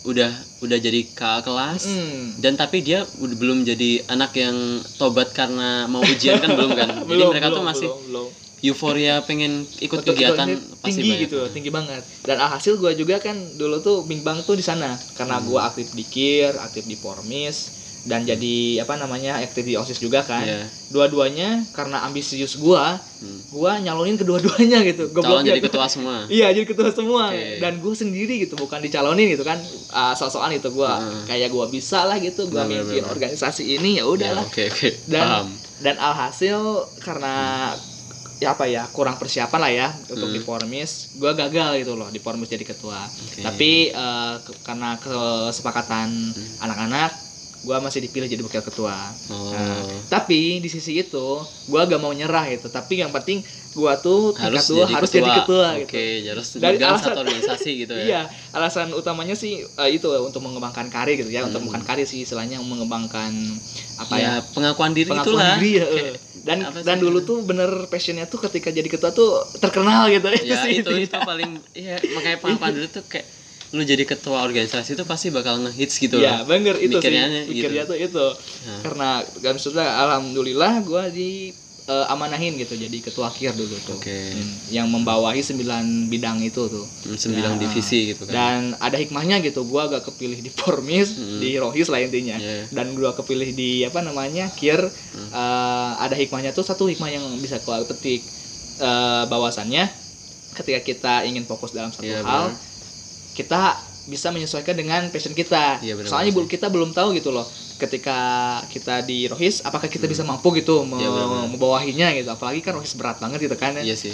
udah udah jadi kakak kelas Mm. dan tapi dia udah belum jadi anak yang tobat karena mau ujian kan belum kan. Jadi Belum, mereka belum, tuh masih belum, belum. euforia pengen ikut Betul, kegiatan betul, ini pasti tinggi banyak. gitu, tinggi banget. Dan alhasil gue juga kan dulu tuh bimbang tuh di sana karena Hmm. gue aktif di KIR, aktif di Pormis dan jadi apa namanya aktif di OSIS juga kan. Iya. Dua-duanya karena ambisius gue, Hmm. gue nyalonin kedua-duanya gitu. Calon Gobloknya jadi gua- ketua semua. Iya jadi ketua semua. Oke. Dan gue sendiri gitu, bukan dicalonin gitu kan. Uh, soal-soal itu gue Hmm. kayak gue bisa lah gitu, gue Bener, mimpin bener. organisasi ini ya Ya, udahlah. Oke oke. Dan Paham. dan alhasil karena ya apa ya kurang persiapan lah ya untuk Hmm. di Pormis, gue gagal gitu loh di Pormis jadi ketua. Oke. Tapi eh, ke- karena kesepakatan Hmm. anak-anak, gue masih dipilih jadi wakil ketua. Oh. Nah, tapi di sisi itu gue gak mau nyerah gitu. Tapi yang penting gue tuh tingkat harus dua jadi harus ketua. jadi ketua Oke, gitu. harus Dari megang alasan- satu organisasi gitu ya. Iya, alasan utamanya sih eh, itu untuk mengembangkan karir gitu ya, untuk Hmm. bukan karir sih istilahnya mengembangkan apa Ya, ya? pengakuan diri Pengakuan itulah. diri ya. Kayak, Dan apa dan sih? dulu tuh bener passionnya tuh ketika jadi ketua tuh terkenal gitu. ya sih itu intinya. itu paling ya makanya pengakuan diri tuh kayak lu jadi ketua organisasi itu pasti bakal ngehits gitu Iya, loh. bener itu sih. Mikirnya gitu. Pikirnya tuh itu. Nah. Karena kan sudah alhamdulillah gue di eh, amanahin gitu jadi ketua KIR dulu tuh. Oke. Hmm, yang membawahi sembilan bidang itu tuh. Hmm, sembilan Nah, divisi gitu kan. Dan ada hikmahnya gitu, gua agak kepilih di Pormis, Hmm. di Rohis lah intinya. Iya. Dan gua kepilih di apa namanya KIR, Hmm. eh, ada hikmahnya tuh, satu hikmah yang bisa gua petik eh, bahwasannya ketika kita ingin fokus dalam satu Iya, hal, benar. kita bisa menyesuaikan dengan passion kita. Iya, benar, Soalnya benar bu- kita belum tahu gitu loh, ketika kita di Rohis, apakah kita bisa mampu gitu me- Iya, benar, benar. membawahinya gitu. Apalagi kan Rohis berat banget gitu kan ya. Iya sih.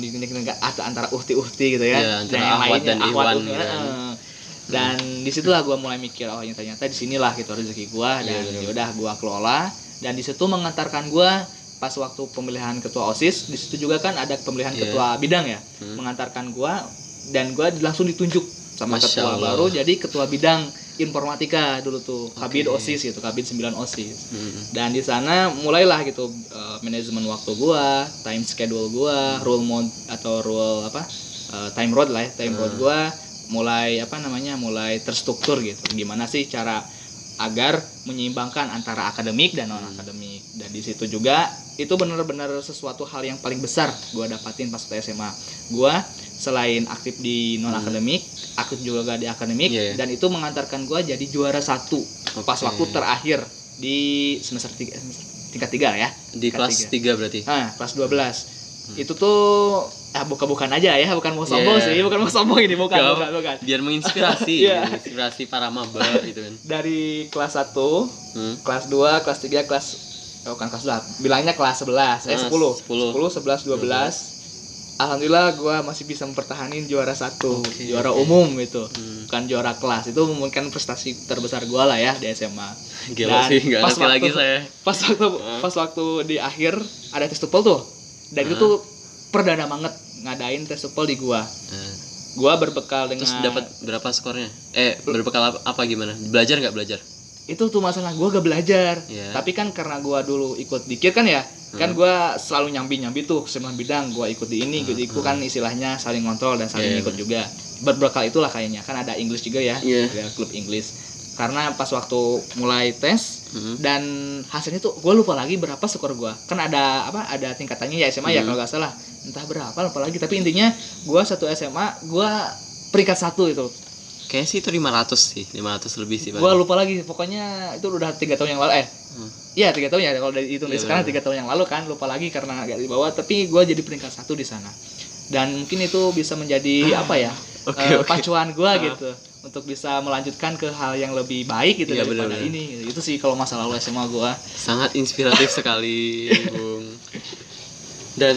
Ada antara uhti-uhti gitu ya, Iya, antara yang Ahwat dan lainnya, Iwan Ahwat, gitu kan. heeh. Dan disitulah gue mulai mikir, oh ternyata di sinilah gitu rezeki gue, dan Iya, benar. yaudah gue kelola. Dan di situ mengantarkan gue pas waktu pemilihan ketua OSIS, di situ juga kan ada pemilihan Iya. ketua bidang ya, Hmm. mengantarkan gue, dan gue langsung ditunjuk sama Masya ketua Allah. baru jadi ketua bidang informatika dulu tuh, kabid Oke. OSIS gitu, kabid sembilan OSIS. Hmm. Dan di sana mulailah gitu eh, manajemen waktu gua, time schedule gua, rule mode atau rule apa eh, time road lah ya, time road Hmm. gua mulai apa namanya mulai terstruktur gitu. Gimana sih cara agar menyeimbangkan antara akademik dan non akademik. Dan di situ juga itu benar-benar sesuatu hal yang paling besar gua dapatin pas waktu S M A. Gua selain aktif di non akademik, aktif juga di akademik, Iya, iya. dan itu mengantarkan gua jadi juara satu pas Oke. waktu terakhir di semester tiga, semester tingkat tiga ya. Di Tingkat kelas tiga. tiga berarti. Ah, kelas dua belas. Itu tuh ah buka-bukan aja ya, bukan mau sombong Yeah. sih, bukan mau sombong ini, bukan, Gak, bukan, bukan. biar menginspirasi, Iya. menginspirasi para maba gitu kan. Dari kelas satu, Hmm. kelas dua, kelas tiga, kelas oh, bukan kelas dua, bilangnya kelas sebelas, eh Ah, sepuluh. sepuluh. sepuluh, sebelas, dua belas. Alhamdulillah gua masih bisa mempertahankan juara satu, Oke, juara oke. umum itu. Hmm. Bukan juara kelas. Itu mungkin prestasi terbesar gua lah ya di S M A. Gila sih, nggak pas ngerti waktu, lagi saya. Pas waktu Ah. pas waktu di akhir ada tes tupel tuh. Dan itu Ah. tuh perdana banget ngadain tes tupel di gua. Nah, Gua berbekal dengan terus dapat berapa skornya? Eh, berbekal apa, apa gimana? Belajar nggak belajar? itu tuh masalah gua gak belajar. Iya. Tapi kan karena gua dulu ikut dikir kan ya, kan Hmm. gua selalu nyambi-nyambi tuh sembilan bidang, gua ikut di ini, ikut di itu kan istilahnya saling kontrol dan saling Iya, ikut juga. Berbekal itulah kayaknya, kan ada English juga ya, Iya. ada klub English. Karena pas waktu mulai tes Hmm. dan hasilnya tuh gua lupa lagi berapa skor gua. Kan ada apa? Ada tingkatannya ya S M A ya Hmm. kalau nggak salah. Entah berapa lupa lagi, tapi intinya gua satu S M A gua peringkat satu itu. Kayaknya sih itu lima ratus sih, lima ratus lebih sih. Gua Bang. lupa lagi, pokoknya itu udah tiga tahun yang lalu eh Hmm. iya tiga tahun ya kalau dari itu Iya, sekarang benar. tiga tahun yang lalu kan, lupa lagi karena agak di bawah, tapi gue jadi peringkat satu di sana. Dan mungkin itu bisa menjadi apa ya Oke, eh, oke. pacuan gue Ah. gitu untuk bisa melanjutkan ke hal yang lebih baik gitu Iya, daripada benar-benar. ini. Itu sih kalau masa lalu S M A gue. Sangat inspiratif sekali, Bung. Dan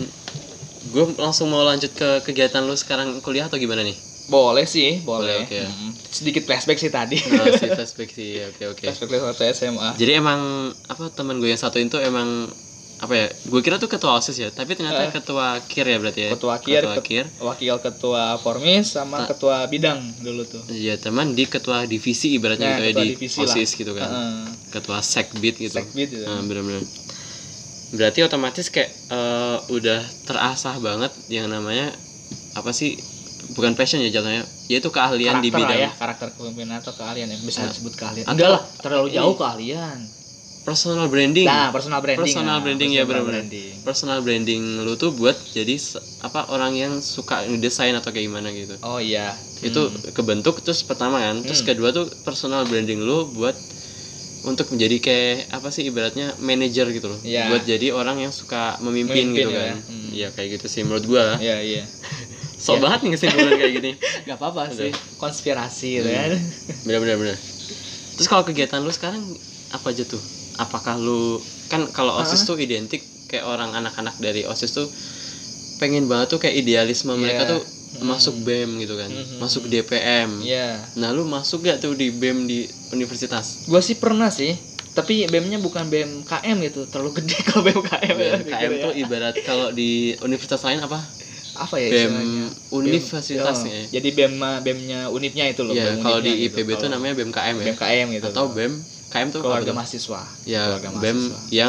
gue langsung mau lanjut ke kegiatan lu sekarang kuliah atau gimana nih? Boleh sih, boleh. Boleh, oke. Mm, sedikit flashback sih tadi. Nah, si flashback sih, oke oke. Flashback waktu S M A. Jadi emang apa teman gue yang satu itu emang apa ya? Gue kira tuh ketua OSIS ya, tapi ternyata Eh. ketua KIR ya berarti ya. Ketua KIR, Ketua ket- KIR. wakil ketua Pormis sama Ah. ketua bidang dulu tuh. Iya, teman di ketua divisi Nah, ibaratnya gitu ya ketua di divisi OSIS lah. gitu kan. Heeh. Ketua sekbid gitu. Sekbid gitu. Nah, benar-benar. Berarti otomatis kayak eh, udah terasah banget yang namanya apa sih bukan passion ya jatuhnya, yaitu keahlian karakter di bidang ya, karakter kepemimpinan atau keahlian yang bisa nah, disebut keahlian. atau, Enggak lah, terlalu jauh ini, keahlian. Personal branding. Nah, personal branding. Personal nah, branding personal ya benar-benar. branding. Personal branding lu tuh buat jadi apa orang yang suka ngedesain atau kayak gimana gitu. Oh iya. Itu hmm. kebentuk terus pertama kan, terus hmm. kedua tuh personal branding lu buat untuk menjadi kayak apa sih ibaratnya manajer gitu loh. Yeah. Buat jadi orang yang suka memimpin, memimpin gitu ya, kan. hmm. Iya kayak gitu sih menurut gua. Iya, iya. Sok ya. banget nih kesimpulan kayak gini. Gak apa-apa sih, konspirasi gitu hmm. kan. Bener-bener bener. Terus kalau kegiatan lu sekarang apa aja tuh? Apakah lu kan kalau OSIS uh-huh. tuh identik kayak orang anak-anak dari OSIS tuh pengen banget tuh kayak idealisme yeah. mereka tuh hmm. masuk B E M gitu kan, hmm. masuk D P M. Iya. Yeah. Nah, lu masuk gak tuh di B E M di universitas? Gua sih pernah sih. Tapi B E M-nya bukan B E M K M gitu, terlalu gede kalau B E M K M. B E M K M tuh ya. Ibarat kalau di universitas lain apa? Apa ya B E M istilahnya? universitasnya. Oh, jadi B E M B E M-nya unipnya itu loh. Iya, kalau di I P B gitu. tuh namanya B E M K M ya. B E M K M gitu. Atau B E M K M tuh keluarga mahasiswa. Ya, keluarga B E M mahasiswa. yang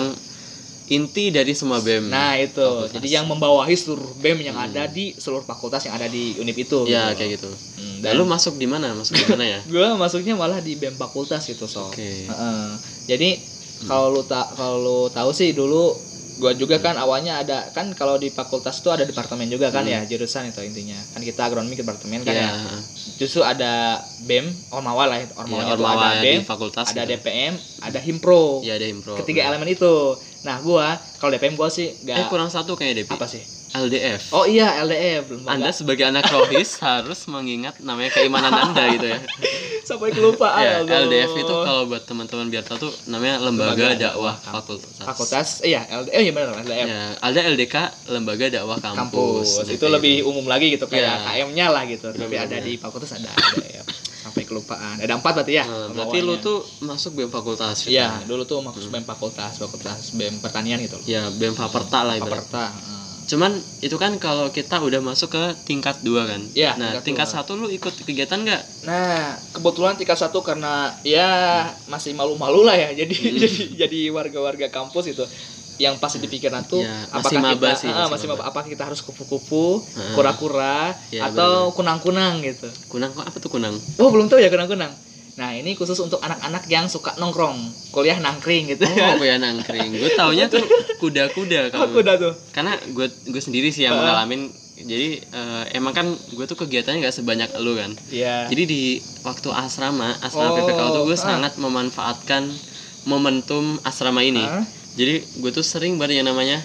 inti dari semua B E M. Nah, itu. Fakultas. Jadi yang membawahi seluruh B E M yang hmm. ada di seluruh fakultas yang ada di univ itu. Ya, gitu. kayak gitu. Hmm, dan lu masuk di mana? Masuk di mana ya? Gua masuknya malah di B E M fakultas gitu, so. Oke. Okay. Uh-uh. Jadi hmm. kalau lu tak kalau lu tahu sih dulu gua juga kan awalnya ada kan kalau di fakultas tuh ada departemen juga kan hmm. ya jurusan itu intinya kan kita agronomi departemen kan yeah. ya justru ada B E M Ormawa lah Ormawa yeah, itu ada B E M fakultas ada gitu. D P M ada Himpro yeah, ada Himpro ketiga elemen itu nah gua kalau D P M gua sih eh gak kurang satu kayaknya D P apa sih L D F. Oh iya L D F. Lembaga. Anda sebagai anak rohis harus mengingat namanya keimanan Anda gitu ya. Sampai kelupaan. Ya, L D F itu kalau buat teman-teman biar tahu tuh namanya Lembaga, Lembaga Dakwah Fakultas. Fakultas iya L D F. Oh iya benar L D F. Ya, ada L D K Lembaga Dakwah Kampus. Kampus. Itu gitu. lebih umum lagi gitu kayak ya. K M-nya lah gitu. Tapi bener, ada di fakultas ada L D F. Sampai kelupaan. Ada empat berarti ya. Nah, berarti lu tuh masuk B E M fakultas. Iya, gitu. Dulu tuh masuk hmm. B E M fakultas, fakultas B E M pertanian gitu loh. Ya, B E M Faperta lah ibaratnya. Faperta. Cuman itu kan kalau kita udah masuk ke tingkat dua kan. Ya, nah, tingkat satu lu ikut kegiatan nggak? Nah, kebetulan tingkat satu karena ya masih malu-malu lah ya. Jadi hmm. jadi jadi warga-warga kampus itu yang pasti di pikiran tuh ya, masih apakah maba kita sih, ah, masih maba. Apakah kita harus kupu-kupu, uh, kura-kura ya, atau bener-bener. kunang-kunang gitu. Kunang apa tuh kunang? Oh, belum tahu ya kunang-kunang. Nah, ini khusus untuk anak-anak yang suka nongkrong, kuliah nangkring gitu. Oh, kuliah nangkring. Gue taunya tuh kuda-kuda kalau. Oh, kuda tuh. Karena gue gue sendiri sih yang uh. ngalamin. Jadi uh, emang kan gue tuh kegiatannya nggak sebanyak elu kan. Iya. Yeah. Jadi di waktu asrama, asrama oh, P P K U tuh gue uh. sangat memanfaatkan momentum asrama ini. Uh. Jadi gue tuh sering banget yang namanya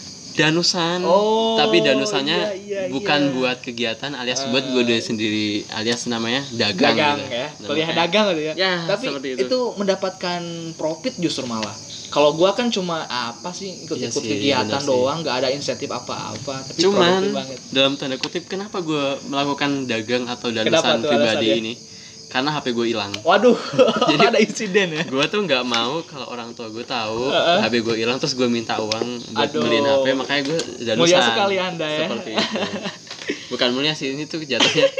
danusan, oh, tapi danusannya iya, iya, bukan iya. buat kegiatan alias uh, buat gue sendiri alias namanya dagang, dagang gitu. ya, kuliah dagang gitu ya. Ya tapi itu. itu mendapatkan profit justru malah. Kalau gue kan cuma apa sih ikut-ikut iya kegiatan doang, nggak ada insentif apa-apa. Tapi cuman dalam tanda kutip kenapa gue melakukan dagang atau danusan pribadi ini? Karena H P gue hilang. Waduh, jadi ada insiden ya. Gue tuh nggak mau kalau orang tua gue tahu uh-uh. H P gue hilang terus gue minta uang buat Aduh. beliin H P, makanya gue danusan. Mulia sekali Anda ya. Seperti itu. Bukan mulia sih, ini tuh jatuhnya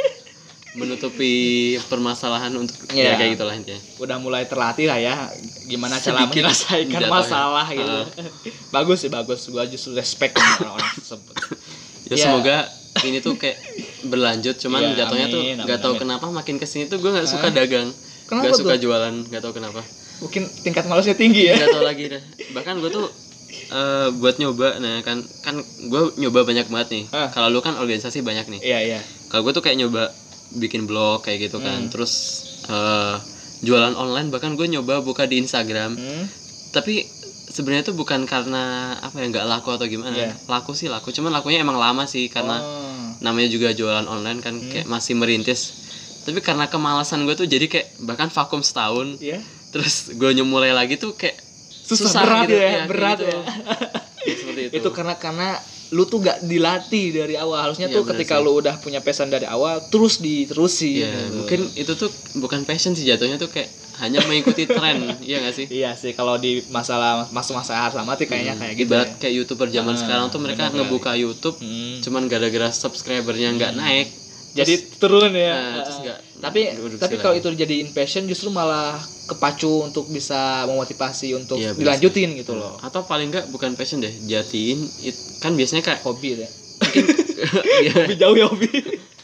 menutupi permasalahan untuk ya, ya kayak gitulah intinya. Udah mulai terlatih lah ya gimana cara menyelesaikan masalah gitu. Uh. Bagus sih, bagus. Gue justru respect sama orang-orang tersebut. Ya, ya semoga ini tuh kayak berlanjut, cuman ya, jatuhnya amin, tuh nggak tahu kenapa makin kesini tuh gue nggak suka dagang, nggak suka jualan, nggak tahu kenapa. Mungkin tingkat malasnya tinggi ya. Nggak tahu lagi deh. Bahkan gue tuh uh, buat nyoba, nah kan kan gue nyoba banyak banget nih. Ah. Kalau lu kan organisasi banyak nih. Iya iya. Kalau gue tuh kayak nyoba bikin blog kayak gitu kan, hmm. terus uh, jualan online, bahkan gue nyoba buka di Instagram. Hmm. Tapi sebenarnya tuh bukan karena apa ya nggak laku atau gimana, yeah. laku sih laku, cuman lakunya emang lama sih karena oh. namanya juga jualan online kan hmm. kayak masih merintis. Tapi karena kemalasan gue tuh jadi kayak bahkan vakum setahun, yeah. terus gue nyemulai lagi tuh kayak susah, susah berat gitu, ya, ya berat gitu. ya. Seperti itu. Itu karena karena lu tuh gak dilatih dari awal, harusnya ya, tuh ketika sih. lu udah punya passion dari awal terus diterusin. Ya, gitu. Mungkin itu tuh bukan passion sih jatuhnya tuh kayak hanya mengikuti tren, iya gak sih? Iya sih, kalau di masalah masa-masa asrama tuh kayaknya hmm. kayak gitu. Ibarat ya. kayak YouTuber zaman hmm, sekarang tuh mereka ngebuka kali. YouTube, hmm. cuman gara-gara subscribernya nggak hmm. naik, jadi terus, turun ya. Nah, terus gak, tapi tapi kalau itu dijadiin passion justru malah kepacu untuk bisa memotivasi untuk ya, dilanjutin gitu loh. Atau paling nggak bukan passion deh, jatiin it, kan biasanya kayak hobi deh. Mungkin ya. Hobi jauh ya hobi.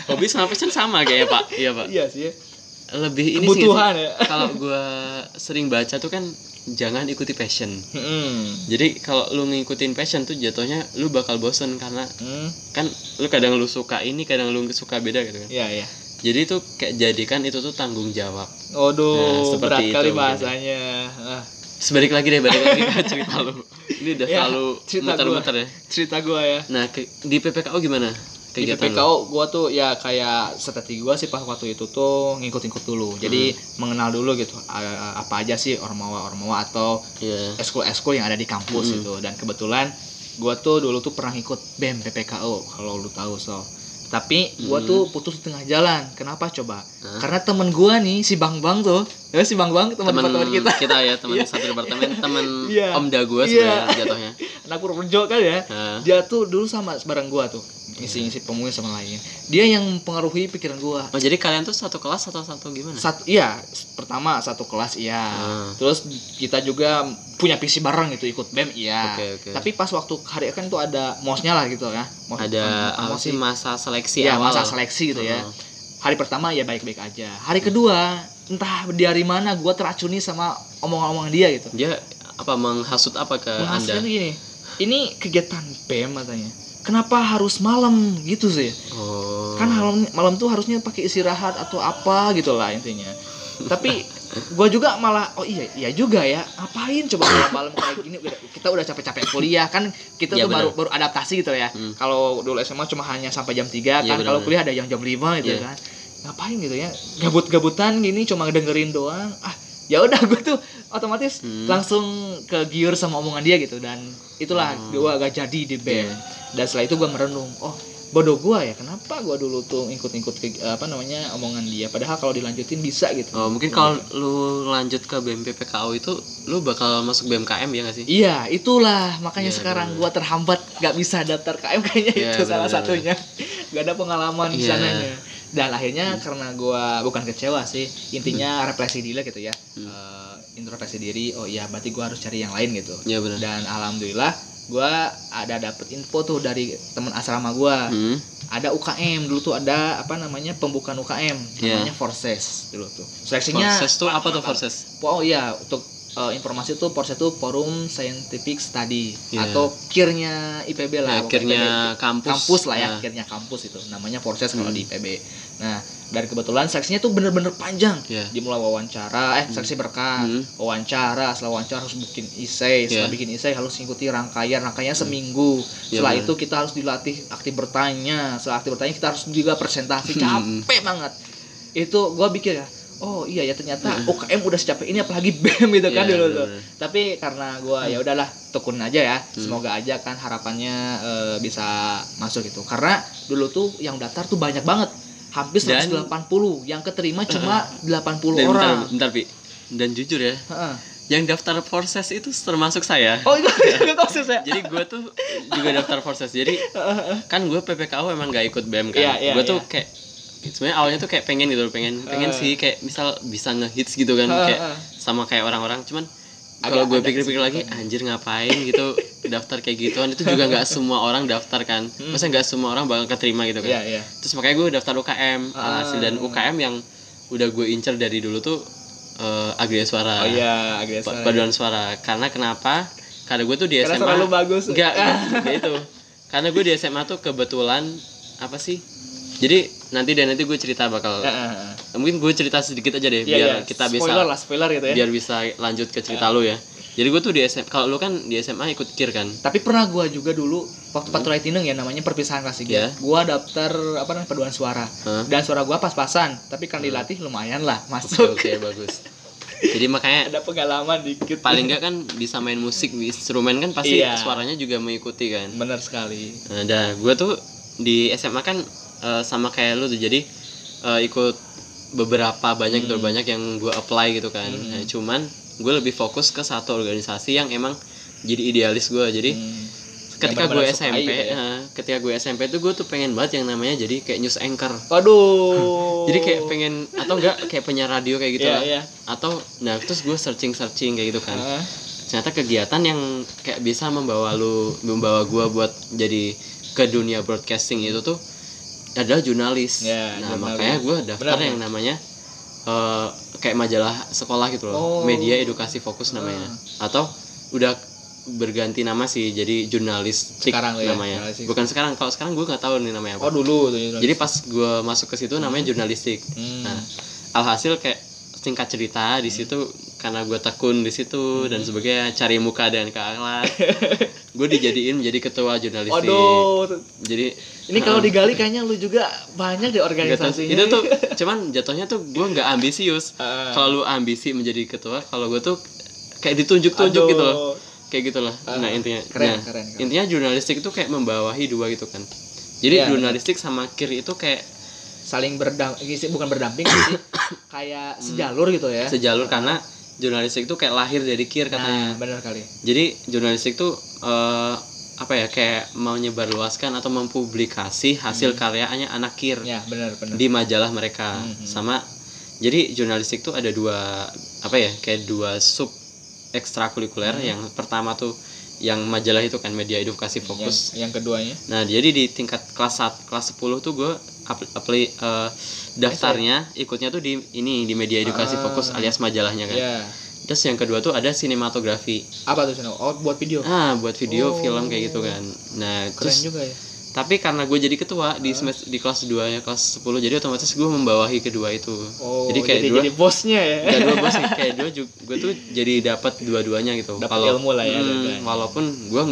Hobi sama passion sama kayaknya Pak. Iya Pak. Iya sih. Lebih ini kebutuhan sih, ya. Kalau gue sering baca tuh kan jangan ikuti passion. Hmm. Jadi kalau lu ngikutin passion tuh jatuhnya lu bakal bosen karena Hmm. kan lu kadang lu suka ini, kadang lu suka beda gitu kan. Iya iya. Jadi tuh kayak jadikan itu tuh tanggung jawab. Waduh, Nah, berat seperti kali itu, bahasanya. Ah. Sebalik lagi deh, balik lagi ke cerita lu. Ini udah Ya, selalu cerita muter-muter gua. ya. Cerita gua ya. Nah, ke, di P P K O gimana? Di P Kegiatan P K O gua tuh ya kayak strategi gua sih pas waktu itu tuh ngikut-ngikut dulu. Jadi Hmm. mengenal dulu gitu a- apa aja sih ormawa-ormawa atau Iya. eskul-eskul yang ada di kampus Hmm. gitu. Dan kebetulan gua tuh dulu tuh pernah ikut B E M P P K O kalau lu tahu so. Tapi gua Hmm. tuh putus di tengah jalan. Kenapa coba? Hah? Karena temen gua nih si Bang Bang tuh, ya si Bang Bang teman Teman teman kita. kita ya, teman Iya. satu departemen, teman Iya. Omda gua Iya. sebenarnya jatuhnya. Anak Purworejo kan ya. Nah. Dia tuh dulu sama bareng gua tuh, ngisi-ngisi pemulung sama lainnya. Dia yang mempengaruhi pikiran gua. Oh, jadi kalian tuh satu kelas atau satu gimana? Satu iya, pertama satu kelas iya. Hmm. Terus kita juga punya visi bareng gitu, ikut B E M iya. Oke, oke. Tapi pas waktu hari kan tuh ada mosnya lah gitu ya. Mos, Ada apa apa sih masa seleksi Iya, awal? masa seleksi gitu ya. Hmm. Hari pertama ya baik-baik aja. Hari kedua entah dari mana gua teracuni sama omongan-omongan dia gitu. Dia apa menghasut apa ke Menghasutnya Anda? tuh gini. Ini kegiatan B E M katanya. Kenapa harus malam gitu sih? Oh. Kan malam malam tuh harusnya pakai istirahat atau apa gitu lah intinya. Tapi gua juga malah oh iya iya juga ya, ngapain coba malam-malam kayak gini, udah- kita udah capek-capek kuliah kan, kita Iya, tuh baru benar. baru adaptasi gitu ya. Hmm. Kalau dulu S M A cuma hanya sampai jam tiga Iya, kan, benar, kalau benar. kuliah ada yang jam lima gitu Iya. kan. Ngapain gitu ya, gabut-gabutan gini cuma dengerin doang. Ah ya udah gue tuh otomatis Hmm. langsung ke giur sama omongan dia gitu, dan itulah Hmm. gue agak jadi di B E M. Iya. Dan setelah itu gue merenung, oh bodoh gue ya, kenapa gue dulu tuh ikut-ikut ke apa namanya omongan dia, padahal kalau dilanjutin bisa gitu. Oh, mungkin kalau lu lanjut ke B E M P P K O itu lu bakal masuk B M K M ya nggak sih? Iya, itulah makanya Iya, sekarang bener. gua terhambat nggak bisa daftar K M kayaknya Iya, itu salah bener-bener. satunya. Gak ada pengalaman di Iya. sananya. Dan akhirnya karena gua bukan kecewa sih, intinya refleksi diri lah gitu ya. Hmm. Eh, introspeksi diri, oh iya berarti gua harus cari yang lain gitu. Iya benar. Dan alhamdulillah gua ada dapet info tuh dari teman asrama gua. Hmm. Ada U K M dulu tuh, ada apa namanya pembukaan U K M Iya. namanya Forces dulu tuh. Seleksinya Forces tuh apa tuh Forces? Oh iya, untuk uh, informasi itu Forces itu Forum Scientific Study Iya. atau kirnya I P B lah. Ya, pokoknya kirnya I P B. kampus. Kampus lah ya, Nah. kirnya kampus itu. Namanya Forces kalau Hmm. di I P B. Nah, dan kebetulan seleksinya tuh bener-bener panjang. Iya. Dimulai wawancara, eh seleksi berkas, Hmm. wawancara, setelah wawancara harus bikin essay, setelah Iya. bikin essay harus ngikuti rangkaian, rangkaian seminggu. Iya, Setelah bener. itu kita harus dilatih aktif bertanya, setelah aktif bertanya kita harus juga presentasi, Hmm. capek banget. Itu gua pikir ya, oh iya ya ternyata Hmm. U K M udah secapek ini apalagi B E M gitu kan Iya, dulu tuh. bener-bener. Tapi karena gua ya udahlah tekunin aja ya. Hmm. Semoga aja kan harapannya eh, bisa masuk gitu. Karena dulu tuh yang daftar tuh banyak banget. Hampir Dan- seratus delapan puluh, yang keterima cuma delapan puluh Dan bentar, orang. bentar, Pi. Dan jujur ya, Heeh. yang daftar Forces itu termasuk saya. Oh itu itu maksud saya. Jadi gue tuh juga daftar Forces. Jadi kan gue P P K O emang gak ikut B E M kan. Iya, iya, gue tuh iya. kayak sebenarnya awalnya tuh kayak pengen gitu, pengen pengen Eh. sih kayak misal bisa ngehits gitu kan, Eh, kayak eh. sama kayak orang-orang. Cuman Agak- kalau gue agak pikir-pikir lagi, kesulitan. anjir ngapain gitu daftar kayak gituan, itu juga nggak semua orang daftar kan. Maksudnya nggak semua orang bakal keterima gitu kan. Iya, iya. Terus makanya gue daftar U K M. Ah. Alhasil dan U K M yang udah gue incer dari dulu tuh eh Agria Suara. Oh iya, agak Pa- Paduan suara. Karena kenapa? Karena gue tuh di Karena S M A. suara lu bagus. Enggak, enggak itu. Karena gue di S M A tuh kebetulan apa sih? Jadi nanti dan nanti gue cerita bakal. Heeh. Mungkin gue cerita sedikit aja deh Iya, biar iya. kita Spoiler bisa lah, spoiler gitu ya. biar bisa lanjut ke cerita lu ya. Jadi gue tuh di S M A, kalau lu kan di S M A ikut KIR kan? Tapi pernah gua juga dulu waktu patroli Tineng ya, namanya perpisahan kelas tiga. Iya. Gua daftar apa namanya paduan suara. Hah? Dan suara gua pas-pasan, tapi kan dilatih lumayan lah Oke, masuk. oke, bagus. Jadi makanya Ada pengalaman dikit. paling enggak kan bisa main musik, instrumen kan pasti Iya. suaranya juga mengikuti kan. bener sekali. Nah, dah gue tuh di S M A kan eh, sama kayak lu tuh, jadi eh, ikut beberapa banyak gitu, Hmm. banyak yang gue apply gitu kan. Hmm. Nah, cuman gue lebih fokus ke satu organisasi yang emang jadi idealis gue. Jadi Hmm. ketika Yang gue benar-benar S M P, sukai gitu ya. eh, ketika gue S M P tuh gue tuh pengen banget yang namanya jadi kayak news anchor. Waduh. Jadi kayak pengen atau enggak kayak penyiar radio kayak gitu Iya, lah. iya. Atau nah terus gue searching searching kayak gitu kan. Heeh. Ternyata kegiatan yang kayak bisa membawa lu membawa gua buat jadi ke dunia broadcasting itu tuh adalah jurnalis. Ya, nah jurnalis. makanya gue daftar Benar, yang namanya uh, kayak majalah sekolah gitu loh, oh. Media Edukasi Fokus namanya, uh. atau udah berganti nama sih jadi jurnalistik sekarang namanya. Ya, bukan sekarang, kalau sekarang gue nggak tahu nih namanya apa. Oh dulu tuh. Jadi pas gue masuk ke situ namanya jurnalistik. Hmm. Nah, alhasil kayak singkat cerita di situ hmm. karena gue tekun di situ hmm. dan sebagainya, cari muka dan kelas, gue dijadiin menjadi ketua jurnalistik. Aduh. Jadi ini kalau digali kayaknya lu juga banyak di organisasinya. Itu tuh cuman jatuhnya tuh gue nggak ambisius. Uh. Kalau lu ambisi menjadi ketua, kalau gue tuh kayak ditunjuk-tunjuk gitu loh. Kayak gitu lah. Uh, nah intinya keren, nah, keren, keren. intinya jurnalistik itu kayak membawahi dua gitu kan. Jadi yeah, jurnalistik bener. Sama kir itu kayak saling berdamping, bukan berdamping sih, kayak sejalur gitu ya. Sejalur karena jurnalistik itu kayak lahir dari kir katanya. Nah, benar kali. Jadi jurnalistik itu uh, apa ya, kayak mau nyebarluaskan atau mempublikasi hasil hmm. karyanya anak kir. Ya, benar, benar. Di majalah mereka. Hmm. Sama jadi jurnalistik itu ada dua apa ya, kayak dua sub ekstrakurikuler. Hmm. Yang pertama tuh yang majalah itu kan Media Edukasi Fokus. Yang, yang keduanya. Nah, jadi di tingkat kelas satu, kelas sepuluh tuh gue apply uh, daftarnya ikutnya tuh di ini di Media Edukasi ah, Fokus alias majalahnya kan. Yeah. Terus yang kedua tuh ada sinematografi. Apa tuh? Oh, buat video. Ah, buat video, oh. film kayak gitu kan. Nah, keren terus juga ya. Tapi karena gue jadi ketua di semester, di kelas dua ya, kelas sepuluh, jadi otomatis gue membawahi kedua itu. Oh, jadi kayak jadi, dua, jadi bosnya ya. Gak dua bos sih, kayak dua juga, gue tuh jadi dapat dua-duanya gitu. Dapat ilmu lah ya. Hmm, walaupun gue,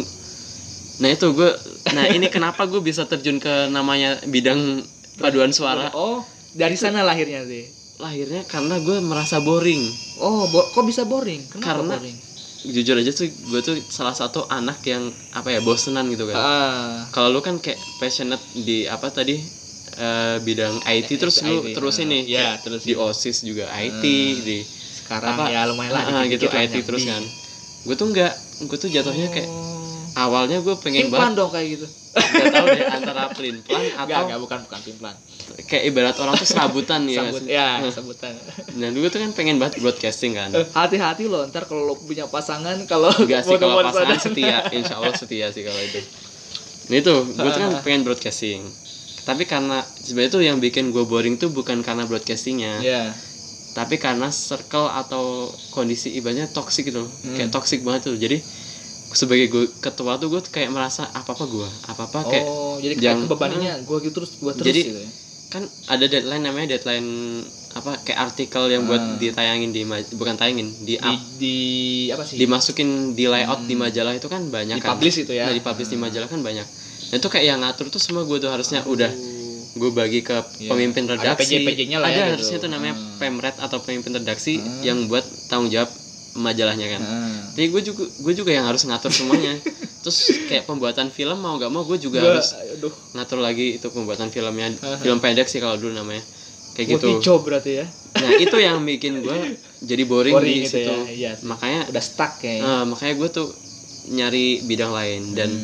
nah itu gue, nah ini kenapa gue bisa terjun ke namanya bidang paduan suara? Oh, dari itu, sana lahirnya sih. Lahirnya karena gue merasa boring. Oh, bo- kok bisa boring? Kenapa karena, boring? Jujur aja tuh gue tuh salah satu anak yang apa ya, bosenan gitu kan. Ah. Kalau lu kan kayak passionate di apa tadi uh, bidang I T, terus lu I T, terus ini ya, terus di OSIS juga I T, hmm. di sekarang apa, ya lumayan lah uh, gitu I T terus kan. Gue tuh enggak, gue tuh jatuhnya kayak awalnya gue pengen banget dong kayak gitu. Gak tahu deh antara pelin-pelan atau enggak, enggak, bukan bukan pelin-pelan. Kayak ibarat orang tuh serabutan ya. Sabut, ya, sebutan. Nah, dulu tuh kan pengen banget broadcasting kan. Hati-hati loh, ntar kalau lo punya pasangan, kalau enggak sih, kalau pasangan setia, insya Allah setia sih kalau itu. Nah itu, gue tuh kan pengen broadcasting. Tapi karena sebenarnya tuh yang bikin gue boring tuh bukan karena broadcastingnya. Iya. Yeah. Tapi karena circle atau kondisi ibaratnya toksik gitu. Hmm. Kayak toksik banget tuh. Jadi sebagai gue ketua tuh gue kayak merasa apa-apa gue, apa-apa kayak oh, jadi kayak kebebaninnya gue gitu terus gue terus jadi, gitu ya. Kan ada deadline namanya deadline apa kayak artikel yang buat hmm. ditayangin di bukan tayangin di di, di apa sih dimasukin di layout hmm. di majalah itu kan banyak di kan publish itu ya. Nah, di publish hmm. di majalah kan banyak. Nah itu kayak yang ngatur tuh semua gue tuh harusnya oh. udah gue bagi ke yeah. pemimpin redaksi. Ada P J P J-nya lah ada ya, harusnya gitu. tuh namanya hmm. pemret atau pemimpin redaksi hmm. yang buat tanggung jawab majalahnya kan. Hmm. Tapi gue juga gue juga yang harus ngatur semuanya. Terus kayak pembuatan film mau gak mau gue juga gua, harus aduh. ngatur lagi itu pembuatan filmnya. Uh-huh. Film pendek sih kalau dulu namanya. Kayak gitu. Multi-job berarti ya. Nah, itu yang bikin gue jadi boring, boring di situ. Ya. Iya, makanya udah stuck kayaknya. Uh, makanya gue tuh nyari bidang lain dan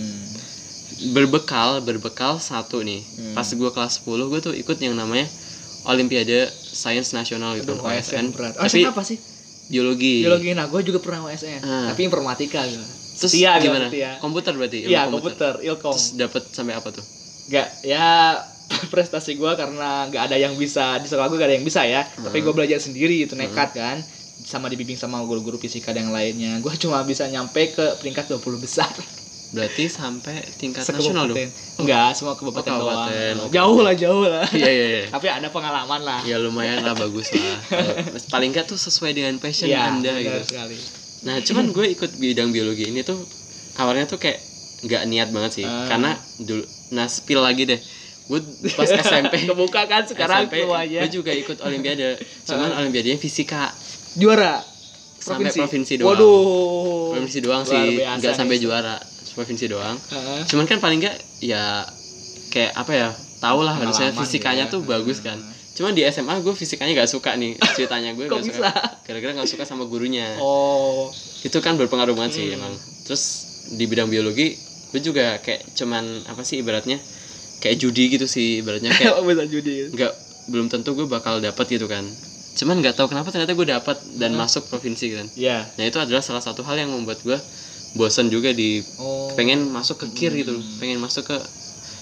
hmm. berbekal berbekal satu nih. Hmm. Pas gue kelas sepuluh gue tuh ikut yang namanya Olimpiade Sains Nasional gitu, O S N. Berat. Tapi apa sih? Biologi. Biologi. Nah, gue juga pernah O S N, uh. tapi informatika gitu. Terus setia, gimana? Setia. Komputer berarti? Iya, komputer, Ilkom. Terus dapat sampai apa tuh? Gak, ya prestasi gue karena gak ada yang bisa di sekolah gue gak ada yang bisa ya. Hmm. Tapi gue belajar sendiri itu nekat hmm. kan, sama dibimbing sama guru-guru fisika dan yang lainnya. Gue cuma bisa nyampe ke peringkat dua puluh besar. Berarti sampai tingkat nasional dong? Enggak, semua kabupaten oh, doang. Okay. Jauh lah, jauh lah. Iya, iya, iya. Tapi ada pengalaman lah. Ya lumayan lah, bagus lah. Paling enggak tuh sesuai dengan passion ya, Anda gitu. Sekali. Nah, cuman gue ikut bidang biologi ini tuh awalnya tuh kayak nggak niat banget sih, uh. karena dulu, nah spill lagi deh, gue pas S M P kebuka kan sekarang S M P, gue juga ikut olimpiade, cuman uh. olimpiadenya fisika, juara, sampai provinsi, provinsi doang, waduh, provinsi doang sih, nggak sampai nih. Juara, provinsi doang, uh. cuman kan paling nggak ya kayak apa ya, tau lah harusnya fisikanya ya. Tuh bagus kan. Cuman di S M A gue fisikanya gak suka nih ceritanya gue gak suka gara-gara gak suka sama gurunya. Oh, itu kan berpengaruh banget sih hmm. emang. Terus di bidang biologi gue juga kayak cuman apa sih ibaratnya kayak judi gitu sih ibaratnya kayak judi. Nggak belum tentu gue bakal dapat gitu kan. Cuman nggak tahu kenapa ternyata gue dapat dan hmm. masuk provinsi kan. Iya. Yeah. Nah itu adalah salah satu hal yang membuat gue bosan juga di oh. pengen masuk ke kir gitu, pengen masuk ke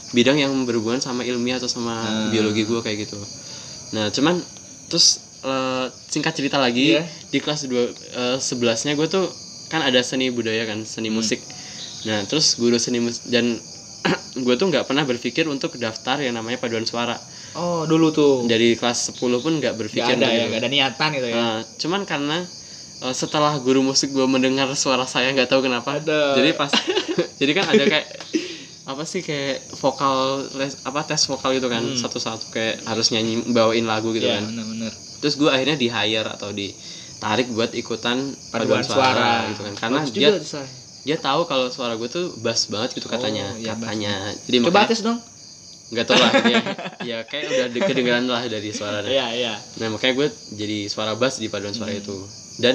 bidang yang berhubungan sama ilmiah atau sama hmm. biologi gue kayak gitu. Nah cuman terus uh, singkat cerita lagi yeah. di kelas dua sebelasnya gue tuh kan ada seni budaya kan, seni hmm. musik. Nah terus guru seni musik dan gue tuh nggak pernah berpikir untuk daftar yang namanya paduan suara. Oh dulu tuh dari kelas sepuluh pun nggak berpikir nggak ada gitu. ya, nggak ada niatan gitu ya. Nah, cuman karena uh, setelah guru musik gue mendengar suara saya nggak tahu kenapa, ada. jadi pas jadi kan ada kayak apa sih kayak vokal les, apa tes vokal gitu kan, hmm. satu-satu kayak harus nyanyi bawain lagu gitu ya, kan. Bener-bener. Terus gue akhirnya di hire atau ditarik buat ikutan paduan, paduan suara, suara gitu kan, karena Bagus dia juga, dia tahu kalau suara gue tuh bass banget gitu katanya, oh, ya, katanya. Bass. Jadi coba tes dong. Nggak tahu lah ya, ya kayak udah kedengeran lah dari suaranya. Iya iya. Nah makanya gue jadi suara bass di paduan suara hmm. itu. Dan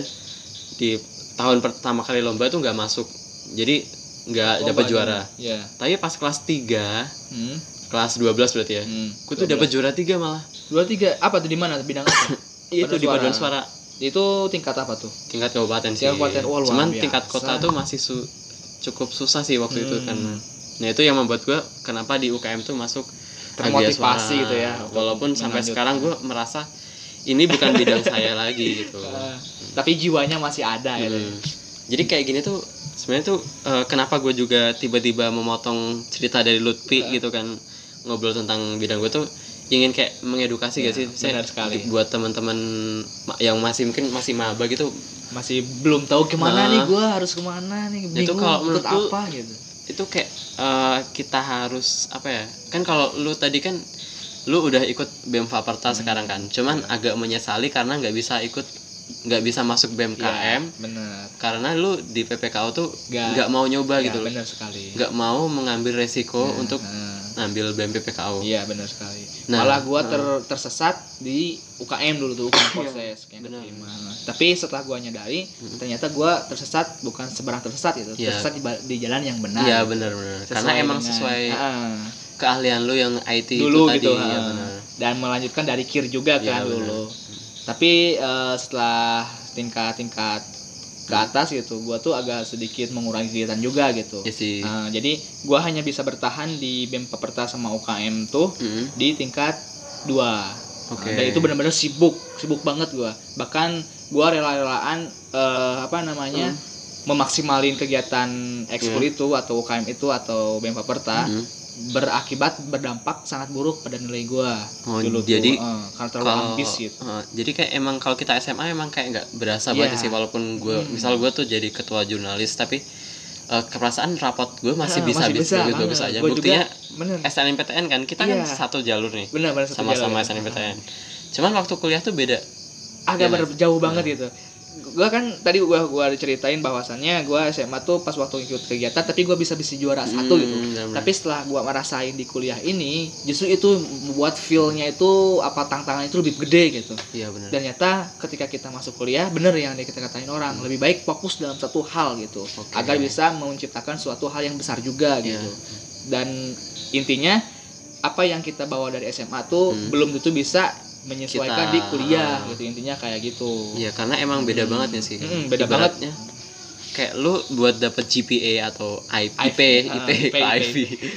di tahun pertama kali lomba tuh nggak masuk, jadi nggak dapat juara. Iya. Tapi pas kelas tiga, hmm. kelas dua belas berarti ya, hmm. gue tuh dapat juara tiga malah. Juara tiga apa tuh, di mana, bidang apa? Itu di paduan suara. Itu tingkat apa tuh? Tingkat kabupaten sih. Kabupaten. Oh, cuman biasa. Tingkat kota tuh masih su- cukup susah sih waktu hmm. itu karena. Nah itu yang membuat gue kenapa di U K M tuh masuk termotivasi gitu ya. Walaupun sampai sekarang gue merasa ini bukan bidang saya lagi gitu. Uh, tapi jiwanya masih ada hmm. ya. Jadi kayak gini tuh sebenarnya tuh uh, kenapa gue juga tiba-tiba memotong cerita dari Lutfi uh. gitu kan, ngobrol tentang bidang gue tuh ingin kayak mengedukasi ya, gak sih? Saya sekali. Buat teman-teman yang masih mungkin masih maba gitu, masih belum tahu kemana nah, nih gue harus kemana nih, bingung itu kalau menurut apa gitu. Itu kayak uh, kita harus apa ya, kan kalau lu tadi kan lu udah ikut B E M Faperta hmm. sekarang kan, cuman ya. agak menyesali karena nggak bisa ikut, nggak bisa masuk B E M K M ya, bener. Karena lu di P P K O tuh nggak mau nyoba ya, gitu, bener sekali, nggak mau mengambil resiko ya, untuk hmm. ngambil B E M P P K O. Iya benar sekali. Nah, malah gua ter, tersesat di U K M dulu tuh, U K M proses yang keterima. Tapi setelah gua nyadari hmm. ternyata gua tersesat bukan seberang tersesat gitu, ya. tersesat di, di jalan yang benar. Iya benar-benar. Karena emang dengan, sesuai uh, keahlian lu yang I T dulu itu gitu, tadi. Uh, ya, benar. Dan melanjutkan dari K I R juga kan ya, dulu. Hmm. Tapi uh, setelah tingkat-tingkat ke atas gitu, gua tuh agak sedikit mengurangi kegiatan juga gitu. Ya sih. Uh, jadi gua hanya bisa bertahan di B E M Faperta sama U K M tuh hmm. di tingkat dua. Okay. Uh, dan itu benar-benar sibuk, sibuk banget gua. Bahkan gua rela-relaan uh, apa namanya? Hmm. memaksimalin kegiatan ekskul yeah. itu atau U K M itu atau B E M Faperta. Hmm. berakibat berdampak sangat buruk pada nilai gua oh, dulu jadi tuh, uh, karena terlalu kalau, ambis gitu. Uh, jadi kayak emang kalau kita S M A emang kayak nggak berasa yeah. banget sih, walaupun gua hmm. misal gua tuh jadi ketua jurnalis tapi uh, keperasaan rapot gua masih uh, bisa bisa bagus aja. Buktinya S N M P T N kan kita yeah. kan satu jalur nih, bener, bener, sama-sama S N M P T N. Cuman waktu kuliah tuh beda, agak ya, jauh nah. banget gitu. Gua kan tadi gua gua ceritain bahwasannya gua S M A tuh pas waktu ikut kegiatan tapi gua bisa bisa juara hmm, satu gitu. Bener. Tapi setelah gua merasain di kuliah ini, justru itu membuat feel-nya itu apa tantangannya itu lebih gede gitu. Iya benar. Dan ternyata ketika kita masuk kuliah, bener yang kita katain orang, hmm. lebih baik fokus dalam satu hal gitu, okay. agar bisa menciptakan suatu hal yang besar juga gitu. Yeah. Dan intinya apa yang kita bawa dari S M A tuh hmm. belum tentu bisa menyesuaikan kita, di kuliah gitu, intinya kayak gitu. Iya, karena emang beda hmm. banget ya sih. Hmm, beda Ibaratnya, banget. Kayak lu buat dapet G P A atau I P, I P, uh, I P, I P,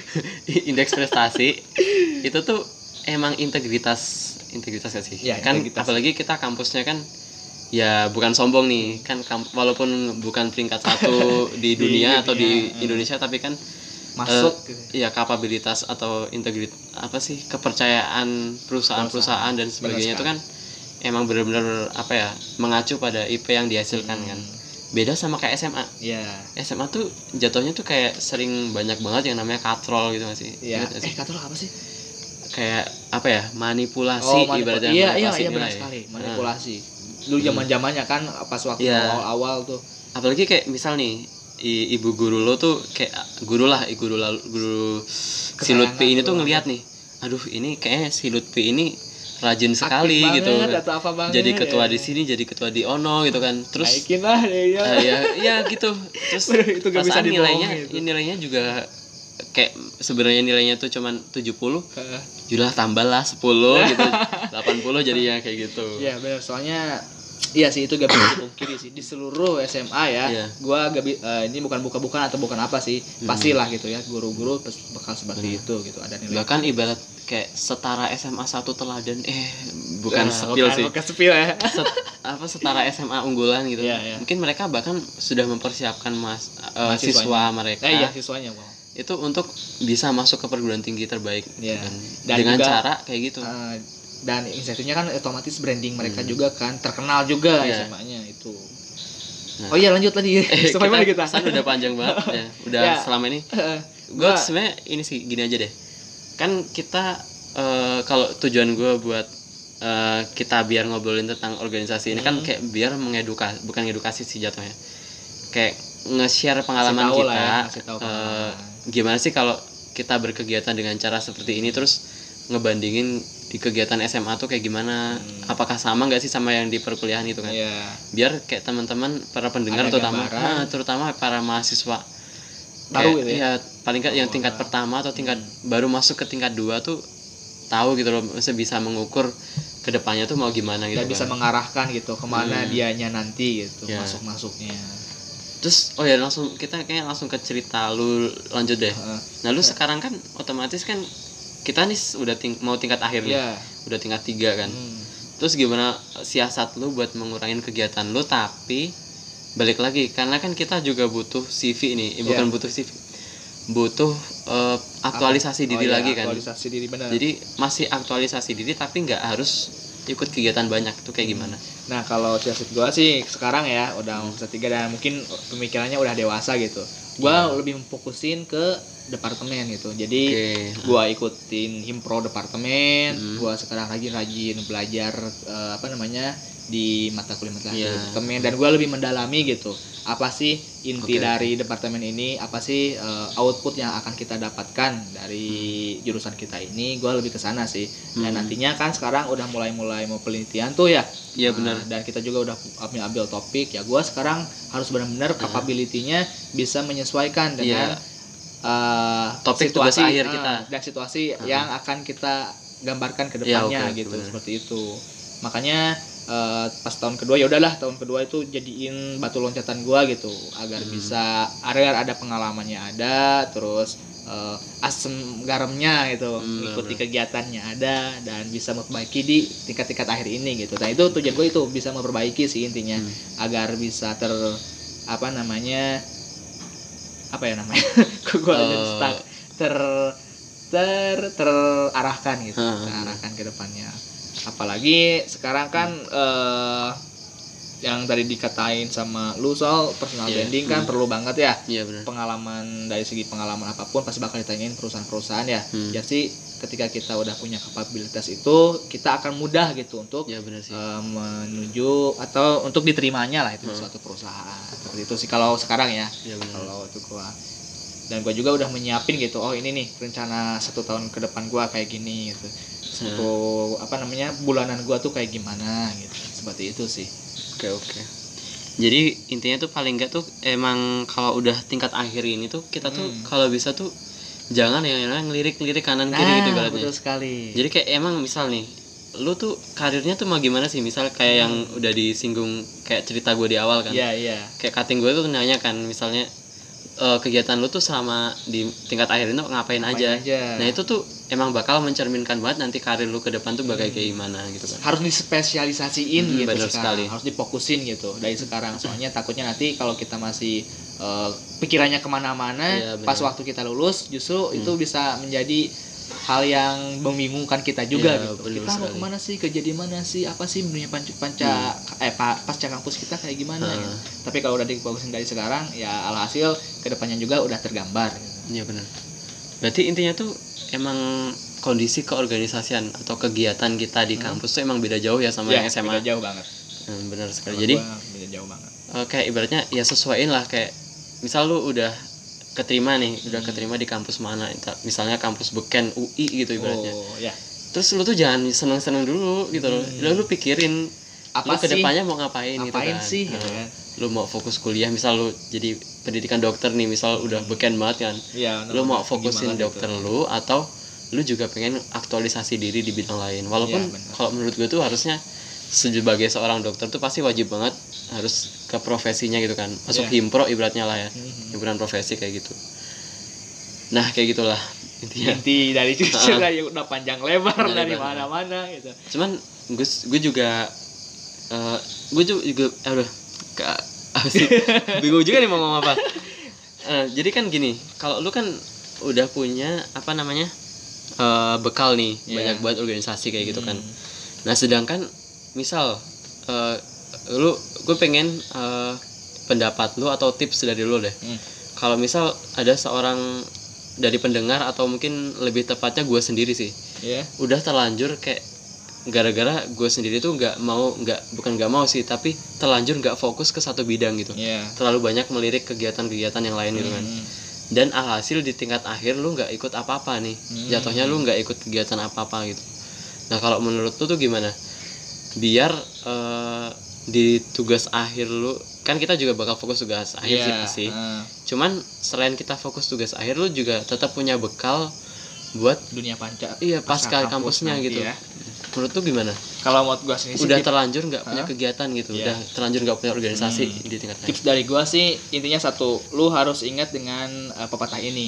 indeks prestasi itu tuh emang integritas, integritas gak sih? Ya, kan integritas. Apalagi kita kampusnya kan ya bukan sombong nih, kan kamp- walaupun bukan peringkat satu di dunia di, atau di ya, Indonesia, tapi kan masuk uh, gitu. Ya kapabilitas atau integritas apa sih, kepercayaan perusahaan-perusahaan dan sebagainya itu kan emang benar-benar apa ya, mengacu pada I P yang dihasilkan hmm. kan. Beda sama kayak S M A. Iya. Yeah. S M A tuh jatuhnya tuh kayak sering banyak banget yang namanya katrol gitu masih. Iya. Yeah. Eh katrol apa sih? Kayak apa ya, manipulasi oh, ibaratnya. Iya iya iya benar sekali, manipulasi. Nah. Dulu zaman-zamannya kan pas waktu yeah. awal-awal tuh. Apalagi kayak misal nih I, ibu guru lo tuh kayak guru lah, guru lalu, guru si Lutfi ini tuh ngelihat nih, aduh ini kayaknya si Lutfi ini rajin sekali aktif gitu, banget, jadi ketua ya. Di sini, jadi ketua di Ono gitu kan, terus naikin lah ya, uh, ya, ya gitu, terus itu gak bisa nilainya, gitu. nilainya juga kayak sebenarnya nilainya tuh cuman tujuh puluh, uh. Julah tambah lah sepuluh gitu, delapan puluh jadinya kayak gitu. Iya benar, soalnya Iya sih, itu gak bisa dipungkiri sih di seluruh S M A ya. Iya. Gua gak bi- uh, ini bukan buka-bukaan atau bukan apa sih. Hmm. Pastilah gitu ya, guru-guru bakal seperti Bener. itu gitu, ada nilai. Bahkan ibarat kayak setara S M A satu teladan eh bukan Nah, sepil bukan, sih. Bukan sepil ya. Set, apa setara S M A unggulan gitu. Iya, iya. Mungkin mereka bahkan sudah mempersiapkan mas uh, Mahasiswanya. siswa mereka. Eh iya, siswanya, Bang. Itu untuk bisa masuk ke perguruan tinggi terbaik Iya. kan. Dan Dengan juga, cara kayak gitu. Uh, dan insentifnya kan otomatis branding mereka Hmm. juga kan terkenal juga Iya. S M A-nya itu. Nah. Oh iya, lanjut lagi. Eh, Sampai mana kita? Pesan udah panjang banget ya. Udah Ya. selama ini. Uh, Gue gua sebenarnya ini sih gini aja deh. Kan kita eh, kalau tujuan gue buat eh, kita biar ngobrolin tentang organisasi ini kan Hmm. kayak biar mengedukasi, bukan edukasi sih jatuhnya. Kayak nge-share pengalaman tahu kita. lah ya, ngasih tahu eh, pengalaman. gimana sih kalau kita berkegiatan dengan cara seperti ini terus ngebandingin di kegiatan S M A tuh kayak gimana? Hmm. Apakah sama nggak sih sama yang di perkuliahan itu kan? Iya. Biar kayak teman-teman para pendengar Ada terutama gambaran. nah, terutama para mahasiswa Baru kayak, gitu ya? ya paling nggak yang Oh, tingkat nah. pertama atau tingkat baru masuk ke tingkat dua tuh tahu gitu loh, maksudnya bisa mengukur kedepannya tuh mau gimana gitu Dan bisa kan. mengarahkan gitu kemana Hmm. dianya nanti gitu, Ya. masuk-masuknya. Terus oh ya langsung kita kayak langsung ke cerita lu lanjut deh. Heeh. Nah lu sekarang kan otomatis kan kita nih udah ting- mau tingkat akhir nih, Iya. udah tingkat tiga kan. Hmm. Terus gimana siasat lu buat mengurangin kegiatan lu tapi balik lagi karena kan kita juga butuh C V nih, eh, bukan Iya. butuh C V, butuh eh, aktualisasi Apa? diri Oh iya, lagi kan. Aktualisasi diri benar. Jadi masih aktualisasi diri tapi nggak harus ikut kegiatan banyak tuh kayak gimana? Nah, kalau siasat gua sih sekarang ya udah semester tiga dan mungkin pemikirannya udah dewasa gitu. Gua Hmm. lebih memfokusin ke departemen gitu. Jadi Oke. gua ikutin himpro departemen, Hmm. gua sekarang rajin-rajin belajar eh, apa namanya di mata kuliah mata kuliah Iya. departemen dan gua lebih mendalami gitu. Apa sih inti Oke. dari departemen ini? Apa sih eh, output yang akan kita dapatkan dari jurusan kita ini? Gua lebih ke sana sih. Dan Hmm. nantinya kan sekarang udah mulai-mulai mau penelitian tuh ya. Iya Nah, benar. dan kita juga udah ambil ambil topik ya. Gua sekarang harus benar-benar capability-nya bisa menyesuaikan dengan Iya. eh, Topik tugas situasi akhir eh, kita. dan situasi Hmm. yang akan kita gambarkan ke Iya, depannya oke, gitu, benar. seperti itu. Makanya eh, pas tahun kedua ya udahlah, tahun kedua itu jadiin batu loncatan gua gitu agar Hmm. bisa agar ada pengalamannya ada, terus eh, asam garamnya gitu, Hmm, mengikuti benar. kegiatannya ada dan bisa memperbaiki di tingkat-tingkat akhir ini gitu. Nah, itu tujuan gue itu bisa memperbaiki sih intinya Hmm. agar bisa ter apa namanya apa ya namanya kok gue aja Eh. stuck ter ter terarahkan gitu, Hmm. terarahkan ke depannya. Apalagi sekarang kan eh, yang tadi dikatain sama lu soal personal Iya. branding kan Hmm. perlu banget ya. Iya benar. Pengalaman dari segi pengalaman apapun pasti bakal ditanyain perusahaan-perusahaan ya. Hmm. Jadi ketika kita udah punya kapabilitas itu, kita akan mudah gitu untuk Iya benar sih. eh, menuju atau untuk diterimanya lah itu di Hmm. suatu perusahaan. Seperti itu sih kalau sekarang ya. Iya benar. Kalau itu gua dan gua juga udah menyiapin gitu. Oh, ini nih rencana satu tahun ke depan gua kayak gini gitu. Satu apa namanya? Bulanan gua tuh kayak gimana gitu. Seperti itu sih. Oke oke. Jadi intinya tuh paling enggak tuh emang kalau udah tingkat akhir ini tuh kita tuh Hmm. kalau bisa tuh jangan yang yang ngelirik-ngelirik kanan Nah, kiri gitu ibaratnya. betul sekali. Jadi kayak emang misal nih, lu tuh karirnya tuh mau gimana sih? Misal kayak yang udah disinggung kayak cerita gue di awal kan. Iya, iya. Kayak cutting gue tuh nanya kan, misalnya eh, kegiatan lu tuh selama di tingkat akhir itu ngapain, Ngapain aja. aja. Nah itu tuh emang bakal mencerminkan banget nanti karir lu ke depan tuh bakal kayak gimana gitu kan. Harus dispesialisasiin Hmm, gitu bener sekarang. sekali. Harus difokusin gitu dari sekarang. Soalnya takutnya nanti kalau kita masih eh, pikirannya kemana-mana, Iya, bener. pas waktu kita lulus justru itu bisa menjadi hal yang membingungkan kita juga Iya, gitu. bener Kita mau sekali. kemana sih, kerja di mana sih, apa sih dunia panca, panca eh pa- pasca kampus kita kayak gimana Hmm. gitu. Tapi kalau udah difokusin dari sekarang, ya alhasil kedepannya juga udah tergambar. Gitu. Iya benar. Berarti intinya tuh emang kondisi keorganisasian atau kegiatan kita di kampus tuh emang beda jauh ya sama yang S M A. beda jauh banget. Hmm, benar sekali. Kalau Jadi gua beda jauh banget. eh, kayak ibaratnya ya sesuaiin lah kayak misal lu udah keterima nih, udah Hmm. keterima di kampus mana, Entah- misalnya kampus Beken U I gitu ibaratnya. Oh, ya. Terus lu tuh jangan seneng-seneng dulu gitu loh. Hmm. Lu, lu pikirin Apa lu kedepannya mau ngapain, gitu Ngapain kan. sih Nah, gitu kan. lu mau fokus kuliah, misal lu jadi pendidikan dokter nih, misal udah Beken banget kan. Iya, Lu mau tinggi fokusin banget dokter itu. lu atau lu juga pengen aktualisasi diri di bidang lain. Walaupun Iya, benar. kalau menurut gue tuh harusnya sebagai seorang dokter tuh pasti wajib banget harus ke profesinya gitu kan, masuk Yeah. himpro ibaratnya lah ya, Mhm. himpunan profesi kayak gitu. Nah kayak gitulah intinya. Inti dari cucu Ah. ya udah panjang lebar Panjang dari lebar. mana-mana gitu. Cuman gue gue juga uh, gue juga aduh kak apa sih bingung juga nih mau ngomong apa. Uh, jadi kan gini, kalau lu kan udah punya apa namanya uh, bekal nih, Yeah. banyak buat organisasi kayak gitu kan. Hmm. Nah sedangkan misal uh, lu gue pengen uh, pendapat lu atau tips dari lu deh. Hmm. Kalau misal ada seorang dari pendengar atau mungkin lebih tepatnya gue sendiri sih, Ya. udah terlanjur kayak gara-gara gue sendiri tuh nggak mau nggak bukan nggak mau sih tapi terlanjur nggak fokus ke satu bidang gitu, Ya. terlalu banyak melirik kegiatan-kegiatan yang lain gitu kan. Hmm. Dan alhasil di tingkat akhir lu nggak ikut apa-apa nih, Hmm. jatuhnya lu nggak ikut kegiatan apa-apa gitu. Nah kalau menurut lu tuh gimana biar uh, di tugas akhir lu, kan kita juga bakal fokus tugas akhir Ya. sih pasti, ah, cuman selain kita fokus tugas akhir lu juga tetap punya bekal buat dunia panca. iya pasca kampusnya nanti gitu ya. menurut tuh gimana? Kalau menurut gua sendiri sih Udah tip- terlanjur nggak punya Hah? kegiatan gitu, Iya. udah terlanjur nggak punya organisasi Hmm. di tingkat akhir. tips dari gua sih intinya satu, lu harus ingat dengan uh, pepatah ini.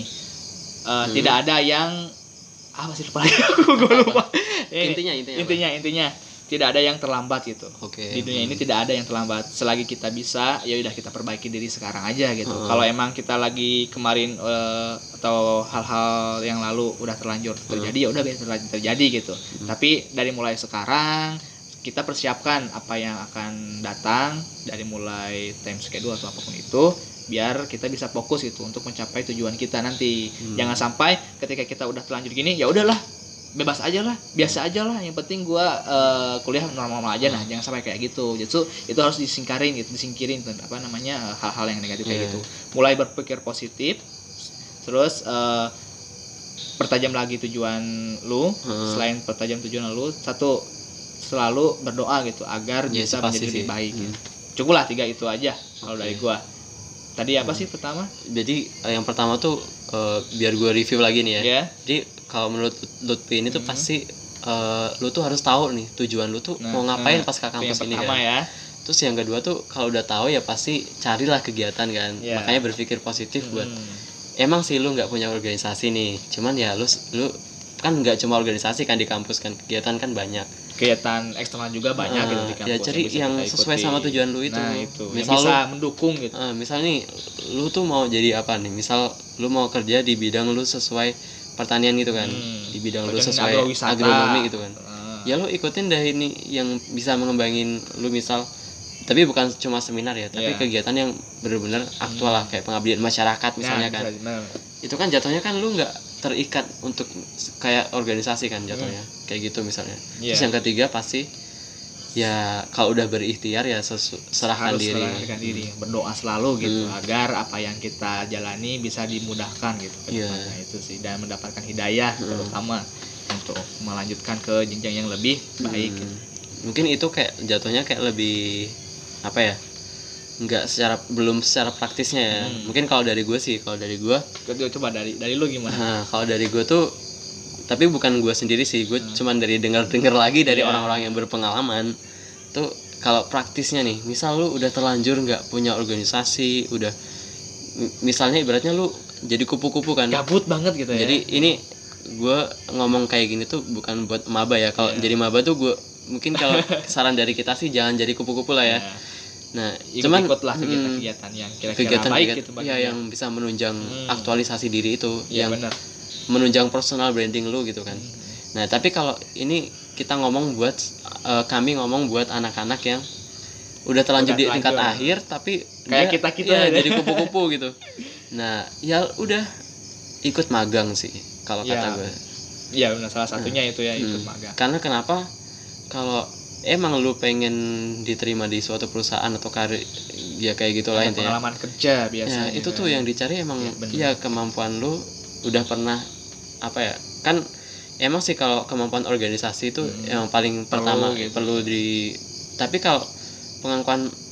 Uh, Hmm. Tidak ada yang apa sih lupa lagi aku gua lupa. Ini, Intinya intinya apa? intinya intinya tidak ada yang terlambat gitu. Oke. Di dunia ini tidak ada yang terlambat. Selagi kita bisa, ya udah kita perbaiki diri sekarang aja gitu. Hmm. Kalau emang kita lagi kemarin eh, atau hal-hal yang lalu udah terlanjur terjadi, ya udah biar terlanjur terjadi gitu. Tapi dari mulai sekarang kita persiapkan apa yang akan datang dari mulai time schedule atau apapun itu, biar kita bisa fokus gitu untuk mencapai tujuan kita nanti. Hmm. Jangan sampai ketika kita udah terlanjur gini, ya udahlah bebas aja lah, biasa aja lah, yang penting gua eh, kuliah normal-normal aja. Nah jangan sampai kayak gitu. Justru itu harus disingkarin gitu, disingkirin apa namanya eh, hal-hal yang negatif kayak Iya. gitu. Mulai berpikir positif, terus eh, pertajam lagi tujuan lu. Hmm. Selain pertajam tujuan lu, satu selalu berdoa gitu agar Ya, bisa itu pasti menjadi lebih sih. baik. Hmm. Gitu. Cukuplah tiga itu aja kalau Oke. dari gua. Tadi apa Hmm. sih pertama? Jadi eh, yang pertama tuh eh, biar gue review lagi nih ya. Ya. Jadi kalau menurut Lutfi ini tuh Hmm. pasti eh, lu tuh harus tahu nih tujuan lu tuh Nah, mau ngapain nah, pasca itu kampus yang ini pertama kan. ya. Terus yang kedua tuh kalau udah tahu ya pasti carilah kegiatan kan. Ya. Makanya berpikir positif buat Hmm. emang sih lu nggak punya organisasi nih. Cuman ya lu lu kan nggak cuma organisasi kan di kampus kan, kegiatan kan banyak. Kegiatan eksternal juga banyak Nah, gitu di kampus ya cari bisa yang kita sesuai ikuti. sama tujuan lu itu. Nah itu yang Misal bisa lu- mendukung gitu. Eh, misal nih lu tuh mau jadi apa nih? Misal lu mau kerja di bidang lu sesuai pertanian gitu kan. Hmm. Di bidang lu Kerjaan sesuai agrowisata. agronomi gitu kan. Ah. Ya lu ikutin dah ini yang bisa mengembangin lu, misal tapi bukan cuma seminar ya, tapi Iya. kegiatan yang benar-benar aktual lah, kayak pengabdian masyarakat misalnya Nah, kan. bisa, benar. Itu kan jatuhnya kan lu nggak terikat untuk s- kayak organisasi kan jatuhnya. Kayak gitu misalnya. Iya. Terus yang ketiga pasti ya kalau udah berikhtiar ya sesu- serahkan Harus diri. serahkan diri, berdoa selalu gitu Hmm. agar apa yang kita jalani bisa dimudahkan gitu ke Iya. depannya itu sih, dan mendapatkan hidayah Hmm. terutama untuk melanjutkan ke jenjang yang lebih baik. Hmm. gitu. Mungkin itu kayak jatuhnya kayak lebih apa ya? Nggak secara belum secara praktisnya ya. Hmm. Mungkin kalau dari gue sih, kalau dari gue, Coba- Coba dari dari lu gimana? nah, kalau dari gue tuh, tapi bukan gue sendiri sih, gue Hmm. cuman dari dengar-dengar lagi dari Iya. orang-orang yang berpengalaman. Tuh kalau praktisnya nih, misal lu udah terlanjur nggak punya organisasi, udah m- misalnya ibaratnya lu jadi kupu-kupu kan. Gabut banget gitu ya. Jadi ini gue ngomong kayak gini tuh bukan buat maba ya. Kalau Iya. jadi maba tuh gue mungkin kalau saran dari kita sih jangan jadi kupu-kupu lah ya. Nah, cuman ikut-ikutlah mm, kegiatan-kegiatan yang kira-kira kegiatan baik kegiatan gitu ya baginya. yang bisa menunjang Hmm. aktualisasi diri itu, Iya, yang benar. menunjang personal branding lu gitu kan. Hmm. Nah, tapi kalau ini kita ngomong buat eh, kami ngomong buat anak-anak yang udah terlanjur Udah di tingkat terlanjur. akhir tapi Kayak dia- kita-kita iya, ya. jadi kupu-kupu gitu. Nah, ya udah ikut magang sih kalau Ya, kata gue. Iya benar, salah satunya itu ya ikut Hmm. magang. Karena kenapa? Kalau emang lu pengen diterima di suatu perusahaan atau karir ya kayak gitulah Ada intinya. pengalaman kerja Ya, biasanya. itu tuh yang dicari emang Iya, bener. ya kemampuan lu udah pernah apa ya? Kan emang sih kalau kemampuan organisasi itu Hmm. yang paling Perlu pertama gitu. perlu di, tapi kalau pengakuan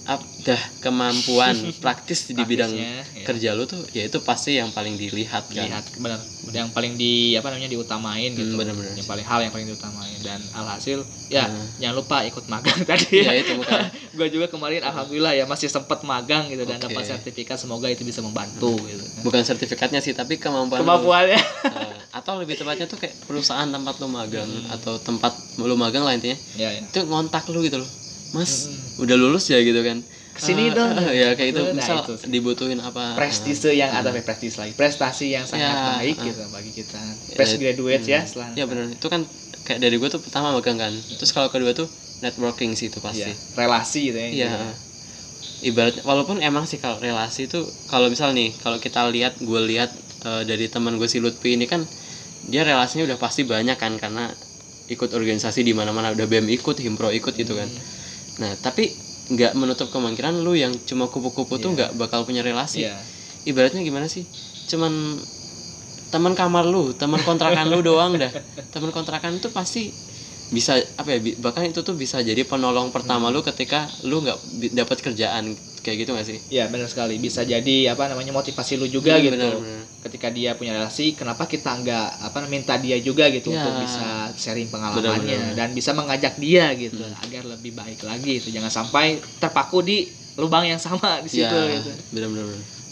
dah kemampuan praktis di bidang ya. kerja lu tuh ya itu pasti yang paling dilihat kan. Dilihat benar. Yang paling di apa namanya diutamain gitu. Hmm, bener-bener. Yang paling hal yang paling diutamain dan alhasil ya hmm. jangan lupa ikut magang tadi. Ya itu bukan. Gue juga kemarin alhamdulillah ya masih sempat magang gitu dan okay. dapat sertifikat, semoga itu bisa membantu hmm. gitu. Bukan sertifikatnya sih tapi kemampuan. Kemampuannya. Nah, atau lebih tepatnya tuh kayak perusahaan tempat lu magang hmm. atau tempat lu magang lah intinya. Ya, ya. Itu ngontak lu gitu loh. Mas, hmm. udah lulus ya gitu kan. Kesini uh, dong. Uh, ya kayak itu nah, misal itu dibutuhin apa prestise uh, yang ada hmm. prestis lagi prestasi yang sangat ya, baik uh, gitu bagi kita fresh graduate uh, ya setelah ya benar itu kan kayak dari gue tuh pertama magang kan terus kalau kedua tuh networking sih itu pasti ya, relasi gitu ya iya uh, ibarat walaupun emang sih kalau relasi itu kalau misal nih kalau kita lihat gue lihat uh, dari teman gue si Lutfi ini kan dia relasinya udah pasti banyak kan karena ikut organisasi di mana-mana udah B E M ikut Himpro ikut gitu kan hmm. nah tapi nggak menutup kemungkinan lu yang cuma kupu-kupu yeah. tuh nggak bakal punya relasi. Yeah. Ibaratnya gimana sih? Cuman teman kamar lu, teman kontrakan lu doang dah. Teman kontrakan itu pasti bisa apa ya? Bahkan itu tuh bisa jadi penolong pertama hmm. lu ketika lu nggak dapat kerjaan kayak gitu nggak sih? Iya benar sekali. Bisa jadi apa namanya motivasi lu juga hmm, gitu. Bener, bener. Ketika dia punya relasi, kenapa kita nggak apa minta dia juga gitu ya. Untuk bisa sharing pengalamannya bener, bener. Dan bisa mengajak dia gitu hmm. agar lebih baik lagi itu. Jangan sampai terpaku di lubang yang sama di situ ya, gitu. Benar-benar.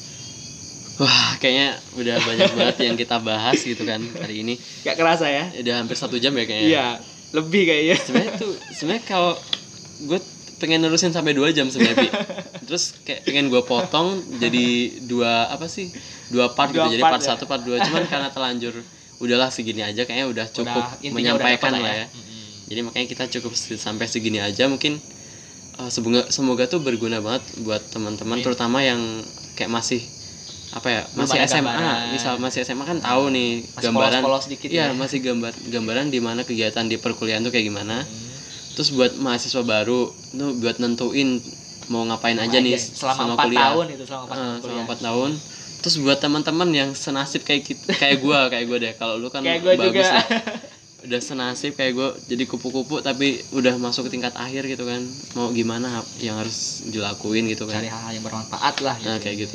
Wah, kayaknya udah banyak banget yang kita bahas gitu kan hari ini. Gak kerasa ya? Udah hampir satu jam ya kayaknya. Iya, lebih kayaknya. Sebenarnya tuh, sebenarnya kalau gue pengen nerusin sampai dua jam sebenarnya. Terus kayak pengen gue potong jadi dua apa sih? Dua part dua gitu. Part jadi part ya? Satu, part dua. Cuman karena terlanjur udahlah segini aja kayaknya udah cukup udah, menyampaikan udah lah ya. ya. Mm-hmm. Jadi makanya kita cukup sampai segini aja mungkin uh, semoga semoga tuh berguna banget buat teman-teman yeah. terutama yang kayak masih apa ya masih S M A gambaran. Misal masih S M A kan tahu nih masih gambaran polos-polos dikit ya, ya masih gambar gambaran di mana kegiatan di perkuliahan tuh kayak gimana hmm. terus buat mahasiswa baru tuh buat nentuin mau ngapain mau aja, aja nih selama empat tahun itu selama empat uh, selama empat tahun terus buat teman-teman yang senasib kayak kita kayak gue kayak gue deh kalau lu kan bagus lah udah senasib kayak gue jadi kupu-kupu tapi udah masuk ke tingkat akhir gitu kan mau gimana yang harus dilakuin gitu kan cari hal-hal yang bermanfaat lah gitu. Nah kayak gitu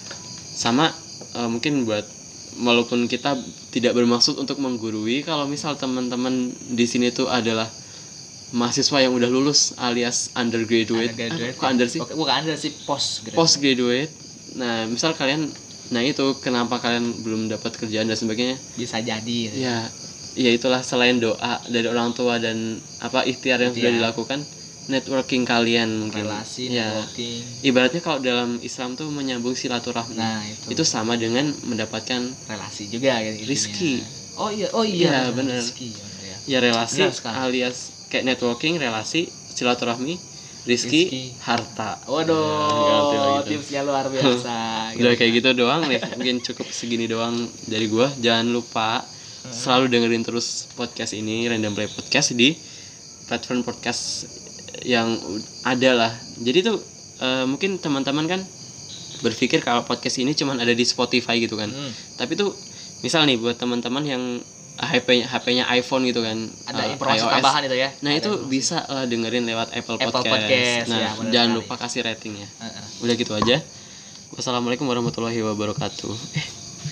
sama uh, mungkin buat walaupun kita tidak bermaksud untuk menggurui kalau misal teman-teman di sini tuh adalah mahasiswa yang udah lulus alias undergraduate, undergraduate ah, kok under sih? Bukan under sih post graduate. Post graduate. Nah misal kalian, nah itu kenapa kalian belum dapat kerjaan dan sebagainya? Bisa jadi. Ya, ya itulah selain doa dari orang tua dan apa ikhtiar yang sudah dilakukan. Networking kalian mungkin relasi ya, networking ibaratnya kalau dalam Islam tuh menyambung silaturahmi nah, itu. itu sama dengan mendapatkan relasi juga gitu, rizki oh iya oh iya ya, benar rizki, ya. ya relasi alias kayak networking relasi silaturahmi rizki, rizki. harta waduh ya, tipsnya luar biasa udah kayak gitu doang nih mungkin cukup segini doang dari gua jangan lupa selalu dengerin terus podcast ini Random Play Podcast di platform podcast yang ada lah. Jadi tuh uh, mungkin teman-teman kan berpikir kalau podcast ini cuma ada di Spotify gitu kan. Hmm. Tapi tuh misal nih buat teman-teman yang H P-nya H P-nya iPhone gitu kan. Ada uh, informasi iOS. Tambahan itu ya. Nah, ada itu informasi. Bisa lah dengerin lewat Apple, Apple Podcast. Podcast. Nah, ya, jangan sekali. lupa kasih ratingnya. Uh-uh. Udah gitu aja. Wassalamualaikum warahmatullahi wabarakatuh. Eh.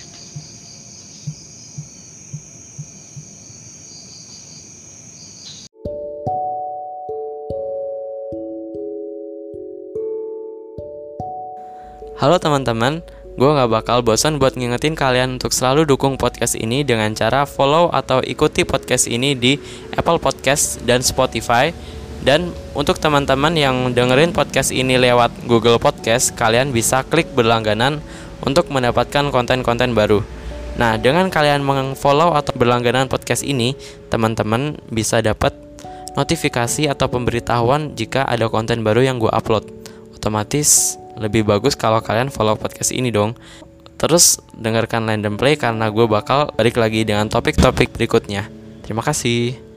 Halo teman-teman, gue gak bakal bosan buat ngingetin kalian untuk selalu dukung podcast ini dengan cara follow atau ikuti podcast ini di Apple Podcast dan Spotify. Dan untuk teman-teman yang dengerin podcast ini lewat Google Podcast, kalian bisa klik berlangganan untuk mendapatkan konten-konten baru. Nah, dengan kalian meng-follow atau berlangganan podcast ini, teman-teman bisa dapat notifikasi atau pemberitahuan jika ada konten baru yang gue upload. Otomatis lebih bagus kalau kalian follow podcast ini dong. Terus dengarkan Random Play karena gue bakal balik lagi dengan topik-topik berikutnya. Terima kasih.